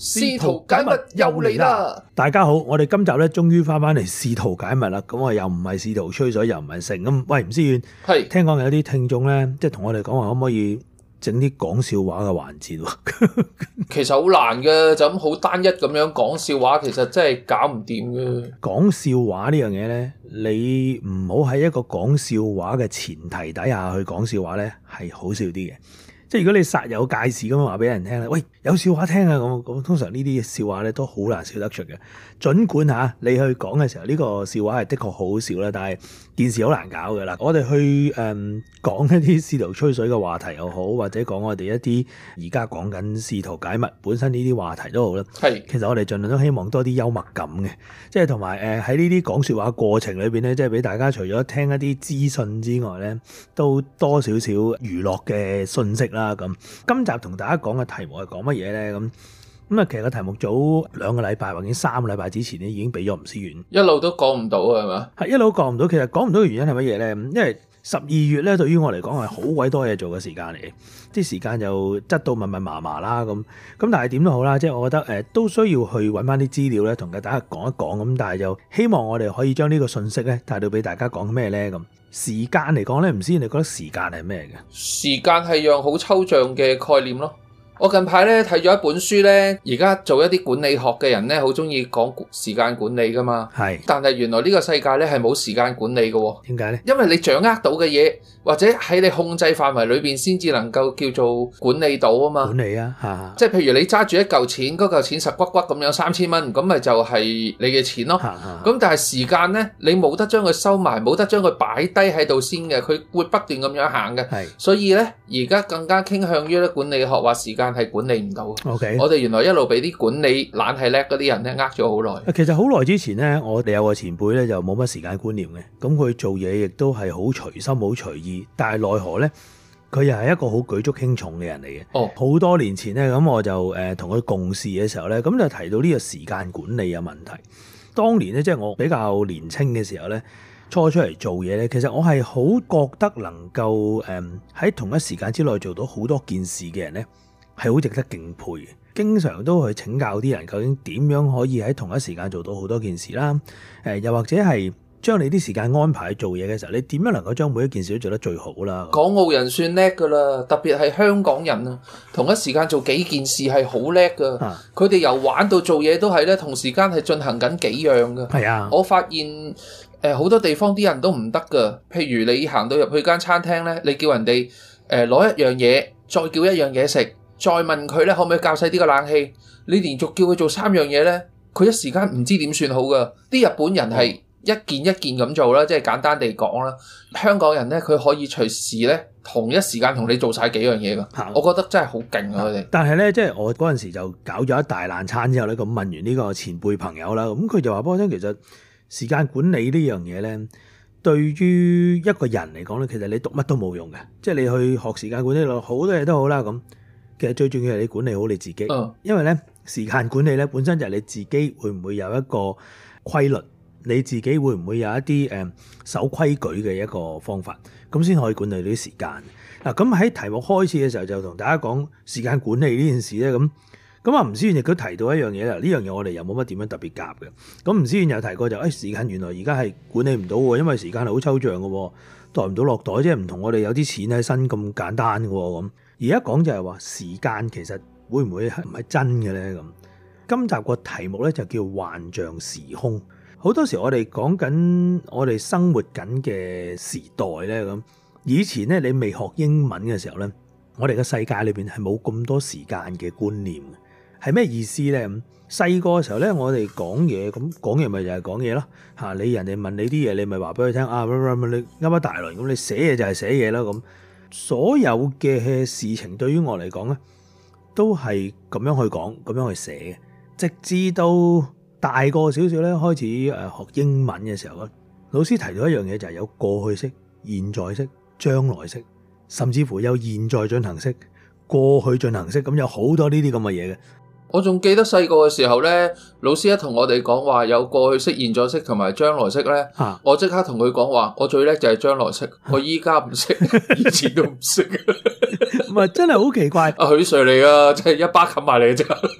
試圖解密又嚟啦！ 大家好，我哋今集咧終於翻嚟試圖解密啦。咁我又唔係試圖吹水，又唔係成咁。喂，吳思遠， 係聽講有啲聽眾咧，即係同我哋講話，可唔可以整啲講笑話嘅環節喎？ 其實好難嘅，就咁好單一咁樣講笑話，其實真係搞唔掂嘅。 講笑話呢樣嘢咧，你唔好喺一個講笑話嘅前提底下去講笑話咧，係好笑啲嘅。即係如果你煞有介事咁樣話俾人聽咧，喂，有笑話聽啊，咁通常呢啲笑話咧都好難笑得出嘅。儘管你去講嘅時候，呢個笑話係的確好笑啦，但係件事好難搞嘅啦。我哋去講一啲試圖吹水嘅話題又好，或者講我哋一啲而家講緊試圖解密本身呢啲話題都好啦。 係， 其實我哋盡量都希望多啲幽默感嘅，即係同埋喺呢啲講笑話過程裏邊咧，即係俾大家除咗聽一啲資訊之外咧，都多少少娛樂嘅信息啦。咁今集同大家講嘅題目係講乜嘢咧？咁啊，其實個題目早2個禮拜或者3個禮拜之前咧，已經俾咗吳思遠， 一路都講唔到係嘛？ 係一路講唔到。其實講唔到嘅原因係乜嘢咧？因為12月咧，對於我嚟講係好鬼多嘢做嘅時間嚟嘅，啲時間又擠到密密麻麻啦咁。但係點都好啦，即係我覺得都需要去揾翻啲資料咧，同大家講一講咁。但係就希望我哋可以將呢個信息咧帶到俾大家講咩咧咁。時間嚟講咧，唔知你覺得時間係咩嘅？ 時間係樣好抽象嘅概念咯。我近排咧睇咗一本書咧，而家做一啲管理學嘅人咧，好中意講時間管理噶嘛。係，但係原來呢個世界咧係冇時間管理嘅喎。點解咧？因為你掌握到嘅嘢，或者喺你控制範圍裏邊先至能夠叫做管理到啊嘛。管理啊，即係譬如你揸住一嚿錢，嗰嚿錢實骨骨咁樣3000蚊，咁咪就係你嘅錢咯。咁但係時間咧，你冇得將佢收埋，冇得將佢擺低喺度先嘅，佢會不斷咁樣行嘅。係，所以咧而家更加傾向於咧管理學話時間係管理唔到。Okay. 我哋原來一路俾啲管理懶係叻嗰啲人咧呃咗好耐。其實好耐之前咧，我哋有個前輩咧就冇乜時間觀念嘅，咁佢做嘢亦都係好隨心好隨意，但係奈何咧佢又係一個好舉足輕重嘅人嚟嘅。哦，好多年前咧，咁我就同佢共事嘅時候咧，咁就提到呢個時間管理嘅問題。當年咧即係我比較年青嘅時候咧，初出嚟做嘢咧，其實我係好覺得能夠喺同一時間之內做到好多件事嘅人咧，係好值得敬佩嘅，經常都去請教啲人究竟點樣可以喺同一時間做到好多件事啦。又或者係將你啲時間安排做嘢嘅時候，你點樣能夠將每一件事都做得最好啦？港澳人算叻噶啦，特別係香港人啊，同一時間做幾件事係好叻噶。佢哋由玩到做嘢都係咧，同時間係進行緊幾樣噶。係啊，我發現好多地方啲人都唔得噶。譬如你行到入去間餐廳咧，你叫人哋攞一樣嘢，再叫一樣嘢食。再問佢咧，可唔可以較細啲個冷氣？你連續叫佢做3樣嘢咧，佢一時間唔知點算好噶。啲日本人係一件一件咁做啦，即係簡單地講啦。香港人咧，佢可以隨時咧同一時間同你做晒幾樣嘢噶。我覺得真係好勁啊！佢哋。但係咧，即係我嗰陣時就搞咗一大爛餐之後咧，咁問完呢個前輩朋友啦，咁佢就話俾我聽，其實時間管理呢樣嘢咧，對於一個人嚟講咧，其實你讀乜都冇用嘅。即係你去學時間管理咯，好多嘢都好啦咁。其實最重要係你管理好你自己，因為咧時間管理咧本身就係你自己會唔會有一個規律，你自己會唔會有一啲守規矩嘅一個方法，咁先可以管理到啲時間。嗱，咁喺題目開始嘅時候就同大家講時間管理呢件事咧，咁啊吳思遠亦都提到一樣嘢啦，呢樣嘢我哋又冇乜點樣特別夾嘅。咁吳思遠又提過就時間原來而家係管理唔到喎，因為時間係好抽象嘅，袋唔到落袋，即係唔同我哋有啲錢喺身咁簡單嘅咁。而家講就係話時間其實會唔會係唔係真嘅咧？咁今集個題目咧就叫幻象時空。好多時我哋講緊我哋生活緊嘅時代咧，咁以前咧你未學英文嘅時候咧，我哋嘅世界裏邊係冇咁多時間嘅觀念。係咩意思咧？咁細個嘅時候咧，我哋講嘢，咁講嘢咪就係講嘢咯。你人哋問你啲嘢，你咪話俾佢聽啊，你啱一大輪咁，你寫嘢就係寫嘢啦咁。所有嘅事情對於我嚟講咧，都係咁樣去講，咁樣去寫嘅。直至到大個少少咧，開始學英文嘅時候咧，老師提到一樣嘢就係有過去式、現在式、將來式，甚至乎有現在進行式、過去進行式，咁有好多呢啲咁嘅嘢嘅。我仲記得細個嘅時候咧，老師一同我哋講話有過去式、現在式同埋將來式咧，我即刻同佢講話，我最叻就係將來式，我依家唔識，以前都唔識。唔係真係好奇怪。阿許 Sir 嚟噶，真係一巴冚埋嚟啫。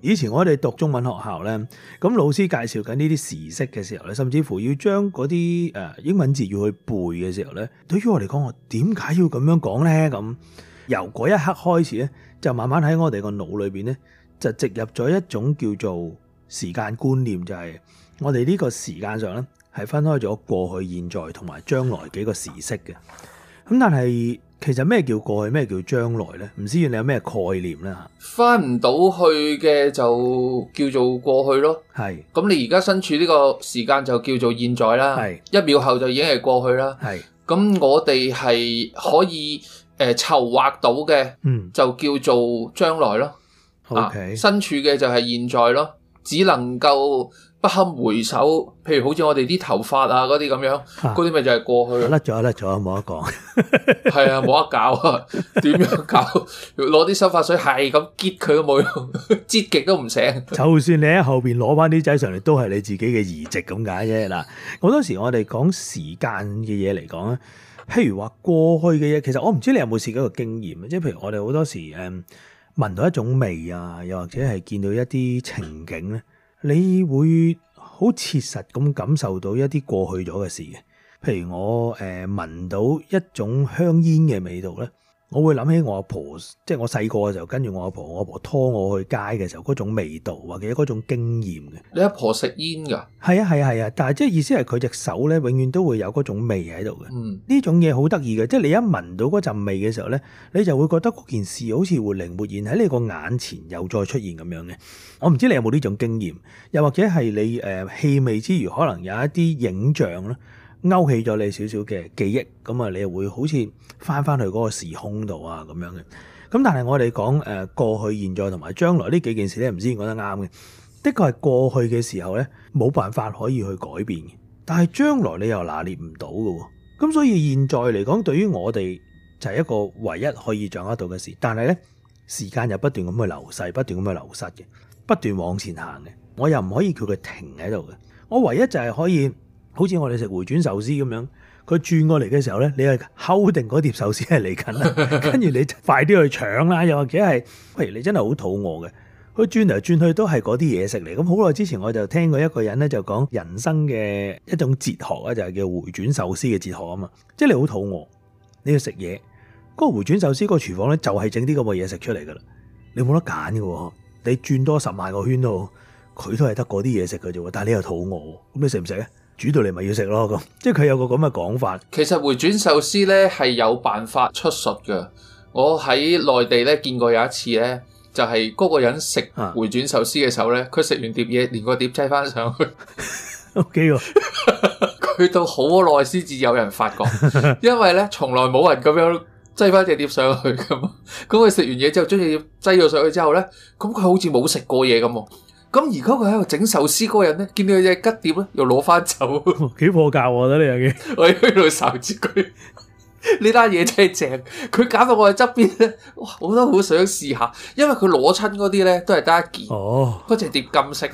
以前我哋讀中文學校咧，咁老師介紹緊呢啲時式嘅時候咧，甚至乎要將嗰啲英文字要去背嘅時候咧，對於我嚟講，我點解要咁樣講咧？咁由嗰一刻開始咧，就慢慢喺我哋個腦裏邊咧，就植入咗一種叫做時間觀念，就係我哋呢個時間上咧係分開咗過去、現在同埋將來幾個時式嘅。咁但係其實咩叫過去，咩叫將來咧？唔知你有咩概念咧？ 翻唔到去嘅就叫做過去咯。係。咁你而家身處呢個時間就叫做現在啦。係。1秒後就已經係過去啦。係。咁我哋係可以籌劃到嘅，就叫做將來咯。OK。身處嘅就係現在咯，只能夠不堪回首，譬如好似我哋啲頭髮啊嗰啲咁樣，嗰啲咪就係過去。 甩咗，冇得講。 係啊，冇得搞啊！點樣搞？攞啲洗髮水係咁擠佢都冇用，擠極都唔醒。 就算你喺後邊攞翻啲仔上嚟，都係你自己嘅移植咁解啫。嗱，好多時我哋講時間嘅嘢嚟講咧，譬如話過去嘅嘢，其實我唔知你有冇試過一個經驗，即係譬如我哋好多時聞到一種味啊，又或者係見到一啲情景咧。你會好切實咁感受到一啲過去咗嘅事嘅，譬如我聞到一種香煙嘅味道咧，我會諗起我阿婆，即係我細個嘅時候跟住我阿婆拖我去街嘅時候嗰種味道或者嗰種經驗嘅。 你阿婆食煙㗎？ 係啊，但係即係意思係佢隻手咧，永遠都會有嗰種味喺度嘅。呢種嘢好得意嘅，即係你一聞到嗰陣味嘅時候咧，你就會覺得嗰件事好似活靈活現喺你個眼前又再出現咁樣嘅。我唔知你有冇呢種經驗，又或者係你氣味之餘，可能有一啲影像咧，勾起咗你少少嘅記憶，咁啊，你又會好似翻去嗰個時空度啊咁樣嘅。咁但係我哋講過去、現在同埋將來呢幾件事咧，唔知講得啱嘅。的確係過去嘅時候咧，冇辦法可以去改變嘅。但係將來你又拿捏唔到嘅。咁所以現在嚟講，對於我哋就係一個唯一可以掌握到嘅事。但係咧，時間又不斷咁去流逝，不斷咁去流失嘅，不斷往前行嘅。我又唔可以叫佢停喺度嘅。我唯一就係可以。好似我哋食回轉壽司咁樣，佢轉過嚟嘅時候咧，你係睺定嗰碟壽司係嚟緊啦，跟住你快啲去搶啦，又或者係，譬如你真係好肚餓嘅，佢轉嚟轉去都係嗰啲嘢食嚟。咁好耐之前我就聽過一個人咧就講人生嘅一種哲學啊，就係叫回轉壽司嘅哲學啊嘛。即係你好肚餓，你要食嘢，嗰個回轉壽司個廚房咧就係整啲咁嘅嘢食出嚟噶啦，你冇得揀嘅喎，你轉多10萬個圈都，佢都係得嗰啲嘢食嘅啫喎，但係你又肚餓，咁你食唔食啊？煮到嚟咪要食咯，咁即係佢有個咁嘅講法。 其實回轉壽司咧係有辦法出術嘅。我喺內地咧見過有一次咧，就係嗰個人食回轉壽司嘅時候咧，佢食完碟嘢，連個碟擠翻上去。 OK 喎， 佢到好耐先至有人發覺，因為咧從來冇人咁樣擠翻隻碟上去噶嘛。咁佢食完嘢之後，將隻碟擠咗上去之後咧，咁佢好似冇食過嘢咁。咁而家佢喺度整壽司嗰個人咧，見到佢隻吉碟咧，又攞翻走， 幾破格喎！得呢樣嘢， 我喺度睄住佢，呢單嘢真係正。佢搞到我喺側邊咧，哇！我都好想試下，因為佢攞親嗰啲咧都係得一件，嗰隻碟金色，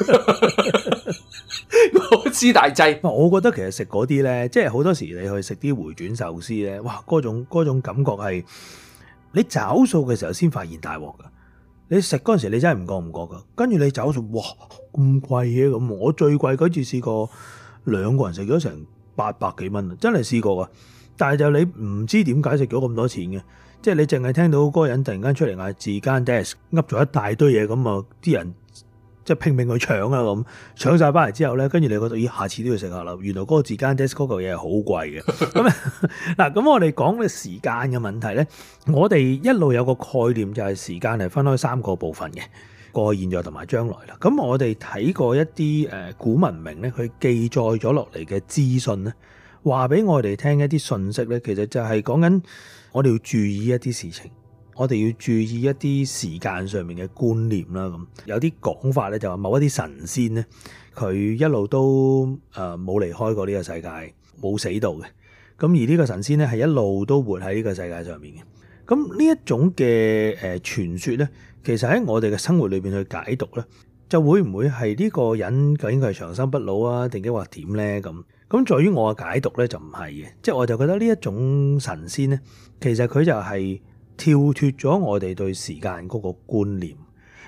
我知大劑。 我覺得其實食嗰啲咧，即係好多時你去食啲回轉壽司咧，哇！嗰種感覺係你找數嘅時候先發現大鑊噶。你食嗰陣時，你真係唔覺噶，跟住你走數，哇咁貴嘅咁，我最貴嗰次試過2個人食咗成800幾蚊，真係試過噶。但係就你唔知點解食咗咁多錢嘅，即係你淨係聽到嗰個人突然間出嚟嗌自間 desk 噏咗一大堆嘢咁啊，啲人即係拼命去搶啊咁，搶晒翻嚟之後咧，跟住你覺得咦，下次都要食下啦。原來嗰個自間 desk 嗰嚿嘢係好貴嘅。咁嗱，咁我哋講嘅時間嘅問題咧，我哋一路有個概念就係時間係分開3個部分嘅，過去、現在同埋將來啦。咁我哋睇過一啲古文明咧，佢記載咗落嚟嘅資訊咧，話俾我哋聽一啲信息咧，其實就係講緊我哋要注意一啲事情。我哋要注意一啲時間上面嘅觀念啦，咁有啲講法咧就話某一啲神仙咧，佢一路都冇離開過呢個世界，冇死到嘅。咁而呢個神仙咧係一路都活喺呢個世界上面嘅。咁呢一種嘅傳說咧，其實喺我哋嘅生活裏邊去解讀咧，就會唔會係呢個人究竟佢係長生不老啊，定抑或點咧？咁在於我嘅解讀咧就唔係嘅，即係我就覺得呢一種神仙咧，其實佢就係跳脫咗我哋對時間嗰個觀念，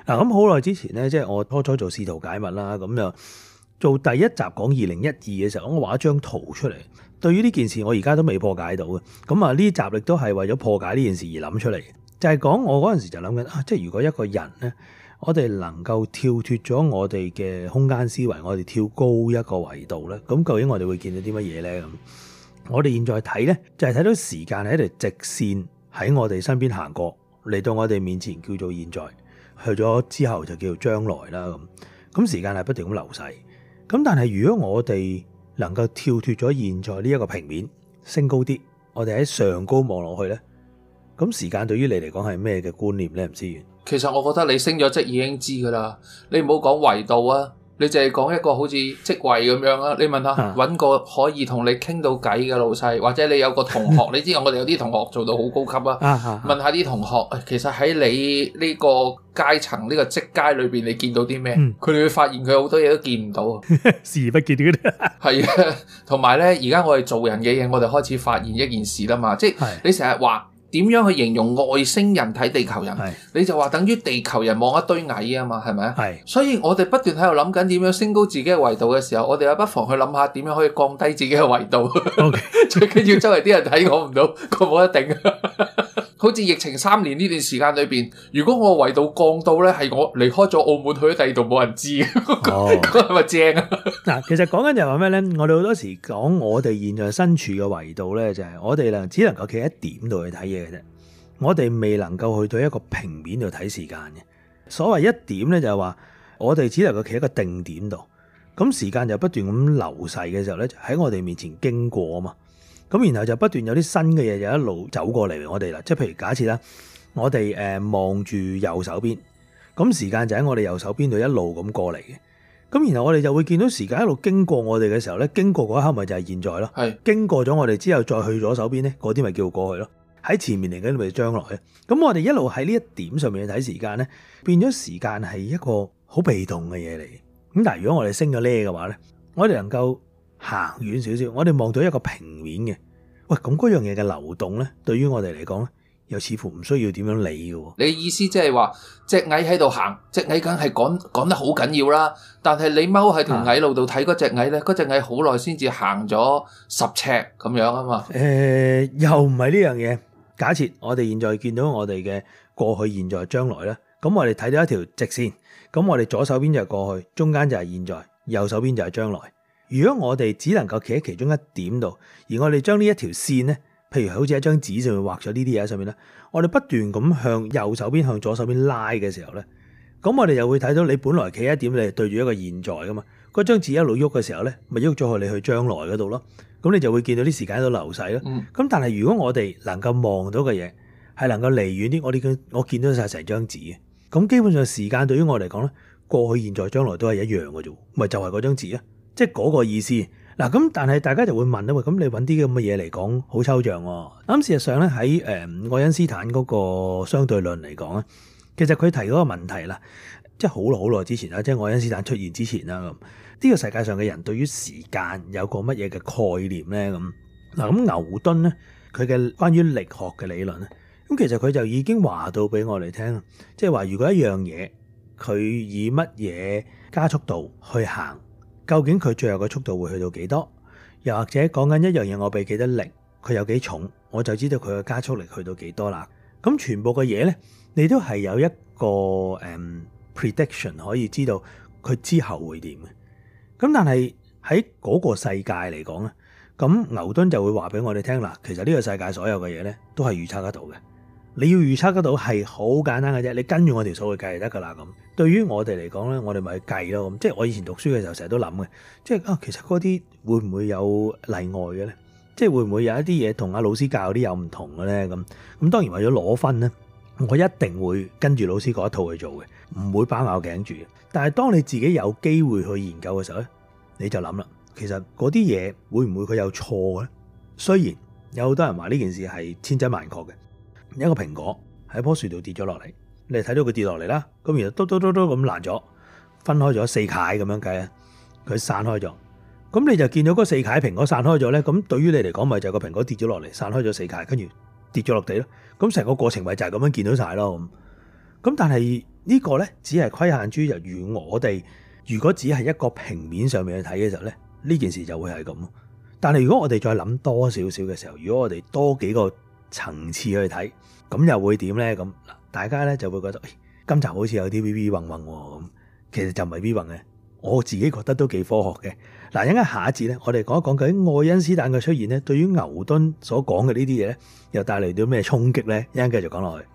嗱，咁好耐之前咧，即係我初初做試圖解密啦，咁就做第一集講2012嘅時候，我畫一張圖出嚟。對於呢件事，我而家都未破解到嘅。咁啊，呢集亦都係為咗破解呢件事而諗出嚟，就係講我嗰陣時就諗緊啊，即係如果一個人咧，我哋能夠跳脫咗我哋嘅空間思維，我哋跳高一個維度咧，咁究竟我哋會見到啲乜嘢咧？咁我哋現在睇咧，就係睇到時間係一條直線喺我哋身邊行過，嚟到我哋面前叫做現在，去咗之後就叫做將來啦。咁時間係不斷咁流逝。咁但係如果我哋能夠跳脫咗現在呢一個平面，升高啲，我哋喺上高望落去咧，咁時間對於你嚟講係咩嘅觀念咧？唔知。 其實我覺得你升咗職已經知噶啦，你唔好講維度啊，你淨係講一個好似職位咁樣啊。你問下揾個可以同你傾到偈嘅老細，或者你有個同學，你知我哋有啲同學做到好高級啊。問下啲同學，其實喺你呢個階層呢個職階裏邊，你見到啲咩？佢哋會發現佢好多嘢都見唔到， 視而不見嗰啲。 係啊，同埋咧，而家我哋做人嘅嘢，我哋開始發現一件事啦嘛，即係你成日話。點樣去形容外星人睇地球人？你就話等於地球人望一堆蟻啊嘛，係咪啊？所以我哋不斷喺度諗緊點樣升高自己嘅維度嘅時候，我哋又不妨去諗下點樣可以降低自己嘅維度。最緊要周圍啲人睇我唔到，佢冇一定。好似疫情3年呢段時間裏邊，如果我維度降到咧，係我離開咗澳門去咗第二度冇人知，咁係咪正啊？ 嗱，其實講緊就係話咩咧？我哋好多時講我哋現在身處嘅維度咧，就係我哋只能夠企喺一點度去睇嘢嘅啫。我哋未能夠去到一個平面度睇時間嘅。所謂一點咧，就係話我哋只能夠企喺一個定點度，咁時間就不斷咁流逝嘅時候咧，就喺我哋面前經過啊嘛。咁然後就不斷有啲新嘅嘢就一路走過嚟我哋啦，即係譬如假設啦，我哋望住右手邊，咁時間就喺我哋右手邊度一路咁過嚟嘅。咁然後我哋就會見到時間一路經過我哋嘅時候咧，經過嗰一刻咪就係現在咯。係經過咗我哋之後再去咗手邊咧，嗰啲咪叫過去咯。喺前面嚟緊咪將來嘅。咁我哋一路喺呢一點上面去睇時間咧，變咗時間係一個好被動嘅嘢嚟。咁但係如果我哋升咗呢嘅話咧，我哋能夠行遠少少，我哋望到一個平面嘅，喂，咁嗰樣嘢嘅流動咧，對於我哋嚟講咧，又似乎唔需要點樣理嘅。 你意思即係話隻蟻喺度行，隻蟻梗係趕得好緊要啦。但係你踎喺條蟻路度睇嗰隻蟻咧，嗰隻蟻好耐先至行咗10尺咁樣啊嘛。 又唔係呢樣嘢。假設我哋現在見到我哋嘅過去、現在、將來咧，咁我哋睇到一條直線，咁我哋左手邊就係過去，中間就係現在，右手邊就係將來。如果我哋只能夠企喺其中一點度，而我哋將呢一條線咧，譬如好似一張紙上面畫咗呢啲嘢喺上面咧，我哋不斷咁向右手邊向左手邊拉嘅時候咧，咁我哋又會睇到你本來企一點，你係對住一個現在噶嘛，嗰張紙一路喐嘅時候咧，咪喐咗去你去將來嗰度咯，咁你就會見到啲時間喺度流逝咯。咁但係如果我哋能夠望到嘅嘢係能夠離遠啲，我見到晒成張紙嘅，咁基本上時間對於我嚟講咧，過去、現在、將來都係一樣嘅啫，咪就係嗰張紙啊。即係嗰個意思嗱，咁但係大家就會問啦，喂，咁你揾啲咁嘅嘢嚟講好抽象喎。咁事實上咧，喺愛因斯坦嗰個相對論嚟講咧，其實佢提嗰個問題啦，即係好耐之前啦，即係愛因斯坦出現之前啦，咁呢個世界上嘅人對於時間有個乜嘢嘅概念咧？咁嗱，咁牛頓咧，佢嘅關於力學嘅理論咧，咁其實佢就已經話到俾我哋聽，即係話如果一樣嘢佢以乜嘢加速度去行，究竟佢最後嘅速度會去到幾多？又或者講緊一樣嘢，我俾幾多力，佢有幾重，我就知道佢嘅加速力去到幾多啦。咁全部嘅嘢咧，你都係有一個prediction 可以知道佢之後會點嘅。咁但係喺嗰個世界嚟講咧，咁牛頓就會話俾我哋聽啦，其實呢個世界所有嘅嘢咧都係預測得到嘅。你要預測得到係好簡單嘅啫，你跟住我條數去計就得噶啦。咁對於我哋嚟講咧，我哋咪去計咯。咁即係我以前讀書嘅時候成日都諗嘅，即係其實嗰啲會唔會有例外嘅咧？即係會唔會有一啲嘢同阿老師教啲有唔同嘅咧？咁當然為咗攞分咧，我一定會跟住老師嗰一套去做嘅，唔會包拗頸住嘅。但係當你自己有機會去研究嘅時候咧，你就諗啦，其實嗰啲嘢會唔會佢有錯嘅咧？雖然有好多人話呢件事係千真萬確嘅。一個蘋果喺棵樹度跌咗落嚟，你睇到佢跌落嚟啦，咁然後嘟咁爛咗，分開咗4塊咁樣計啊，佢散開咗，咁你就見到嗰4塊蘋果散開咗咧，咁對於你嚟講咪就係個蘋果跌咗落嚟，散開咗4塊，跟住跌咗落地咯，咁成個過程咪就係咁樣見到晒咯。咁但係呢個呢，只係規限於由於我哋如果只係一個平面上面去睇嘅時候呢，呢件事就會係咁。但係如果我哋再諗多少少嘅時候，如果我哋多幾個層次去睇，咁又會點呢？咁大家呢就會覺得，今集好似有啲 V 混混咁，其實就唔係 V 混嘅。我自己覺得都幾科學嘅。嗱，一陣間下一節咧，我哋講一講究竟愛因斯坦嘅出現咧，對於牛頓所講嘅呢啲嘢咧，又帶嚟咗咩衝擊咧？一陣間繼續講落去。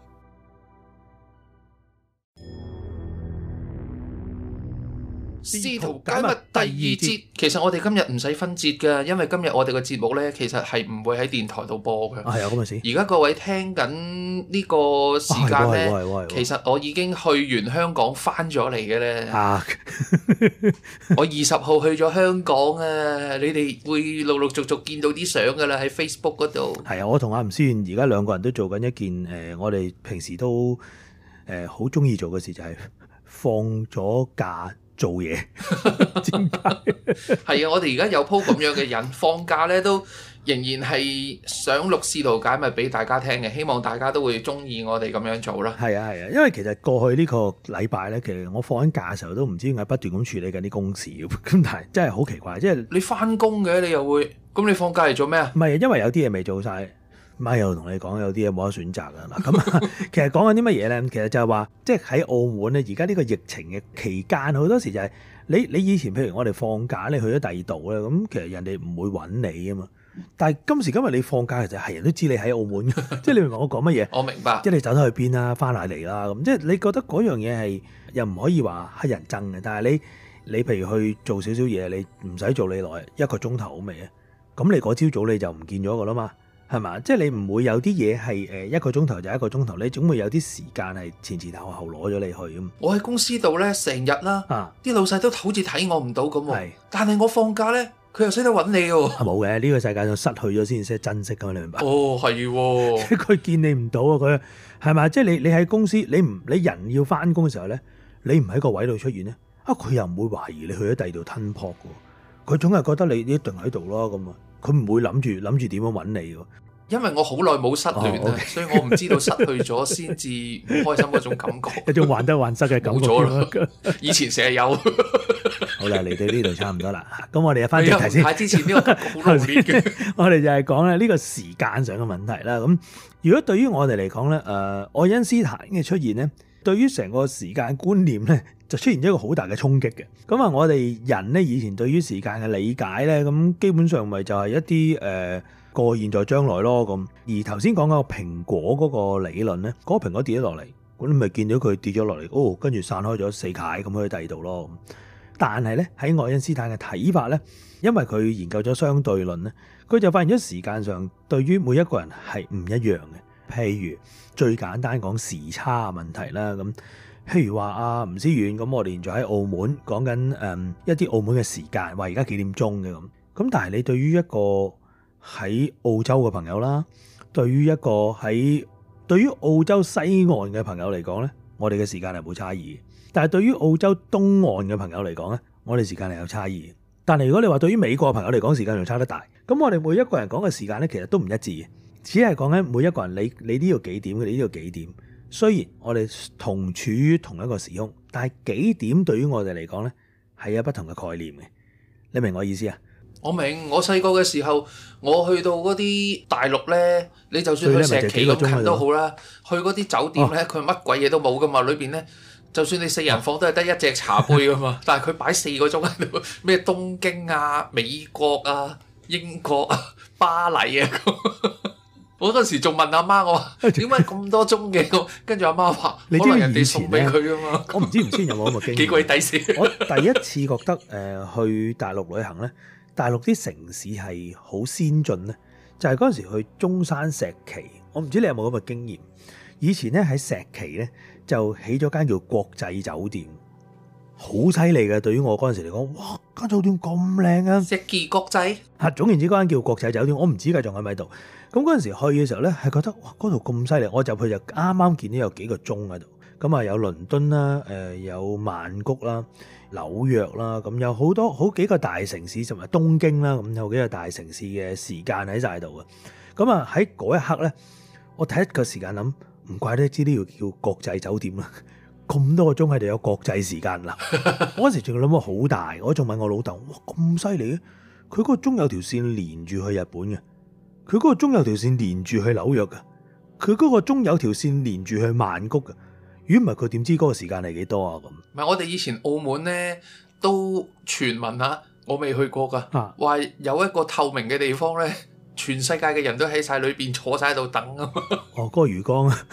試圖解密第二節，其實我哋今日唔使分節嘅，因為今日我哋嘅節目呢，其實係唔會喺電台度播嘅。 係啊，咁嘅事。 而家各位聽緊呢個時間呢，其實我已經去完香港翻咗嚟嘅咧。我20號去咗香港啊！你哋會陸陸續續見到啲相噶啦，喺 Facebook 嗰度。 係啊，我同阿吳思遠而家兩個人都做緊一件我哋平時都好中意做嘅事，就係放咗假做嘢。點解？係啊，我哋而家有鋪咁樣嘅人放假咧，都仍然係想錄試圖解密俾大家聽嘅，希望大家都會中意我哋咁樣做啦。 係啊，因為其實過去呢個禮拜咧，其實我放緊假嘅時候都唔知點解不斷咁處理緊啲公事，咁但係真係好奇怪，即係你翻工嘅，你又會咁你放假嚟做咩啊？ 唔係，因為有啲嘢未做晒。咪又同你講有啲嘢冇得選擇㗎啦。咁其實講緊啲乜嘢咧？其實就係話，即係喺澳門咧，而家呢個疫情嘅期間，好多時就係你以前譬如我哋放假，你去咗第二度咧，咁其實人哋唔會揾你啊嘛。但係今時今日你放假，其實係人都知你喺澳門嘅，即係你明唔明我講乜嘢？ 我明白。即係你走得去邊啦，翻嚟嚟啦咁。即係你覺得嗰樣嘢係又唔可以話乞人憎嘅，但係你譬如去做少少嘢，你唔使做你耐1個鐘頭好未啊？咁你嗰朝早你就唔見咗㗎啦嘛。係嘛？即係你唔會有啲嘢係1個鐘頭就1個鐘頭，你總會有啲時間係前後後攞咗你去咁。 我喺公司度咧成日啦，啲老細都好似睇我唔到咁喎。但係我放假咧，佢又識得揾你喎。冇嘅，呢個世界上失去咗先識珍惜㗎嘛，你明白？ 哦，係喎。 即係佢見你唔到啊！佢係咪？即係你喺公司，你人要翻工嘅時候咧，你唔喺個位度出現咧，佢又唔會懷疑你去咗第二度吞泡嘅。佢總係覺得你一定喺度咯咁啊。佢唔會諗住點樣揾你喎， 因為我好耐冇失戀啦，所以我唔知道失去咗先至唔開心嗰種感覺， 一種患得患失嘅感覺。冇咗啦， 以前成日有。 好啦，嚟到呢度差唔多啦，咁我哋又翻正題先。 喺之前呢個感覺好濃烈嘅， 我哋就係講咧呢個時間上嘅問題啦。咁如果對於我哋嚟講咧，愛因斯坦嘅出現咧，對於成個時間觀念咧，就出現咗一個好大嘅衝擊嘅。咁啊，我哋人咧以前對於時間嘅理解咧，咁基本上咪就係一啲過現在將來咯咁。而頭先講嗰個蘋果嗰個理論咧，嗰個蘋果跌咗落嚟，咁你咪見到佢跌咗落嚟，跟住散開咗4塊咁去第二度咯。但係咧喺愛因斯坦嘅睇法咧，因為佢研究咗相對論咧，佢就發現咗時間上對於每一個人係唔一樣嘅。譬如最簡單講時差嘅問題啦，咁譬如話吳思遠咁，我哋現在喺澳門講緊一啲澳門嘅時間，話而家幾點鐘嘅咁。但係你對於一個喺澳洲嘅朋友啦，對於澳洲西岸嘅朋友嚟講咧，我哋嘅時間係冇差異。但係對於澳洲東岸嘅朋友嚟講咧，我哋時間係有差異。但係如果你話對於美國嘅朋友嚟講，時間仲差得大。咁我哋每一個人講嘅時間咧，其實都唔一致嘅，只係講緊每一個人你呢度幾點，你呢度幾點。雖然我哋同處於同一個時空，但係幾點對於我哋嚟講咧係有不同嘅概念嘅。你明我意思啊？ 我明。我細個嘅時候，我去到嗰啲大陸咧，你就算去石岐咁近都好啦，去嗰啲酒店咧，佢乜鬼嘢都冇噶嘛，裏邊咧。就算你4人房都係得一隻茶杯噶嘛，但係佢擺4個鐘喺度，咩東京啊、美國啊、英國啊、巴黎啊，我嗰陣時仲問阿媽，我話點解咁多鐘嘅？跟住阿媽話，可能人哋送俾佢啊嘛。 我唔知有冇咁嘅經驗。 幾鬼抵死！ 我第一次覺得去大陸旅行咧，大陸啲城市係好先進咧，就係嗰陣時去中山石岐。我唔知你有冇咁嘅經驗。以前咧喺石岐咧，就起咗間叫國際酒店，好犀利嘅。對於我嗰陣時嚟講，哇，間酒店咁靚啊！ 石岐國際總言之嗰間叫國際酒店，我唔知繼續喺咪度。咁嗰陣時去嘅時候咧，係覺得哇，嗰度咁犀利，我就去就啱啱見到有幾個鐘喺度。咁啊，有倫敦啦，有曼谷啦、紐約啦，咁有好幾個大城市，同埋東京啦，咁有幾個大城市嘅時間喺晒度嘅。咁啊喺嗰一刻咧，我第一個時間諗。唔怪得知呢個叫國際酒店啦， 咁多個鐘喺度有國際時間啦。我嗰時仲諗到好大，我仲問我老豆：哇，咁犀利嘅？佢嗰個鐘有條線連住去日本嘅，佢嗰個鐘有條線連住去紐約嘅，佢嗰個鐘有條線連住去曼谷嘅。如果唔係佢點知嗰個時間係幾多啊？咁唔係我哋以前澳門咧都傳聞啊，我未去過㗎，話有一個透明嘅地方咧，全世界嘅人都喺晒裏邊坐晒喺度等啊嘛。 哦，嗰個魚缸啊！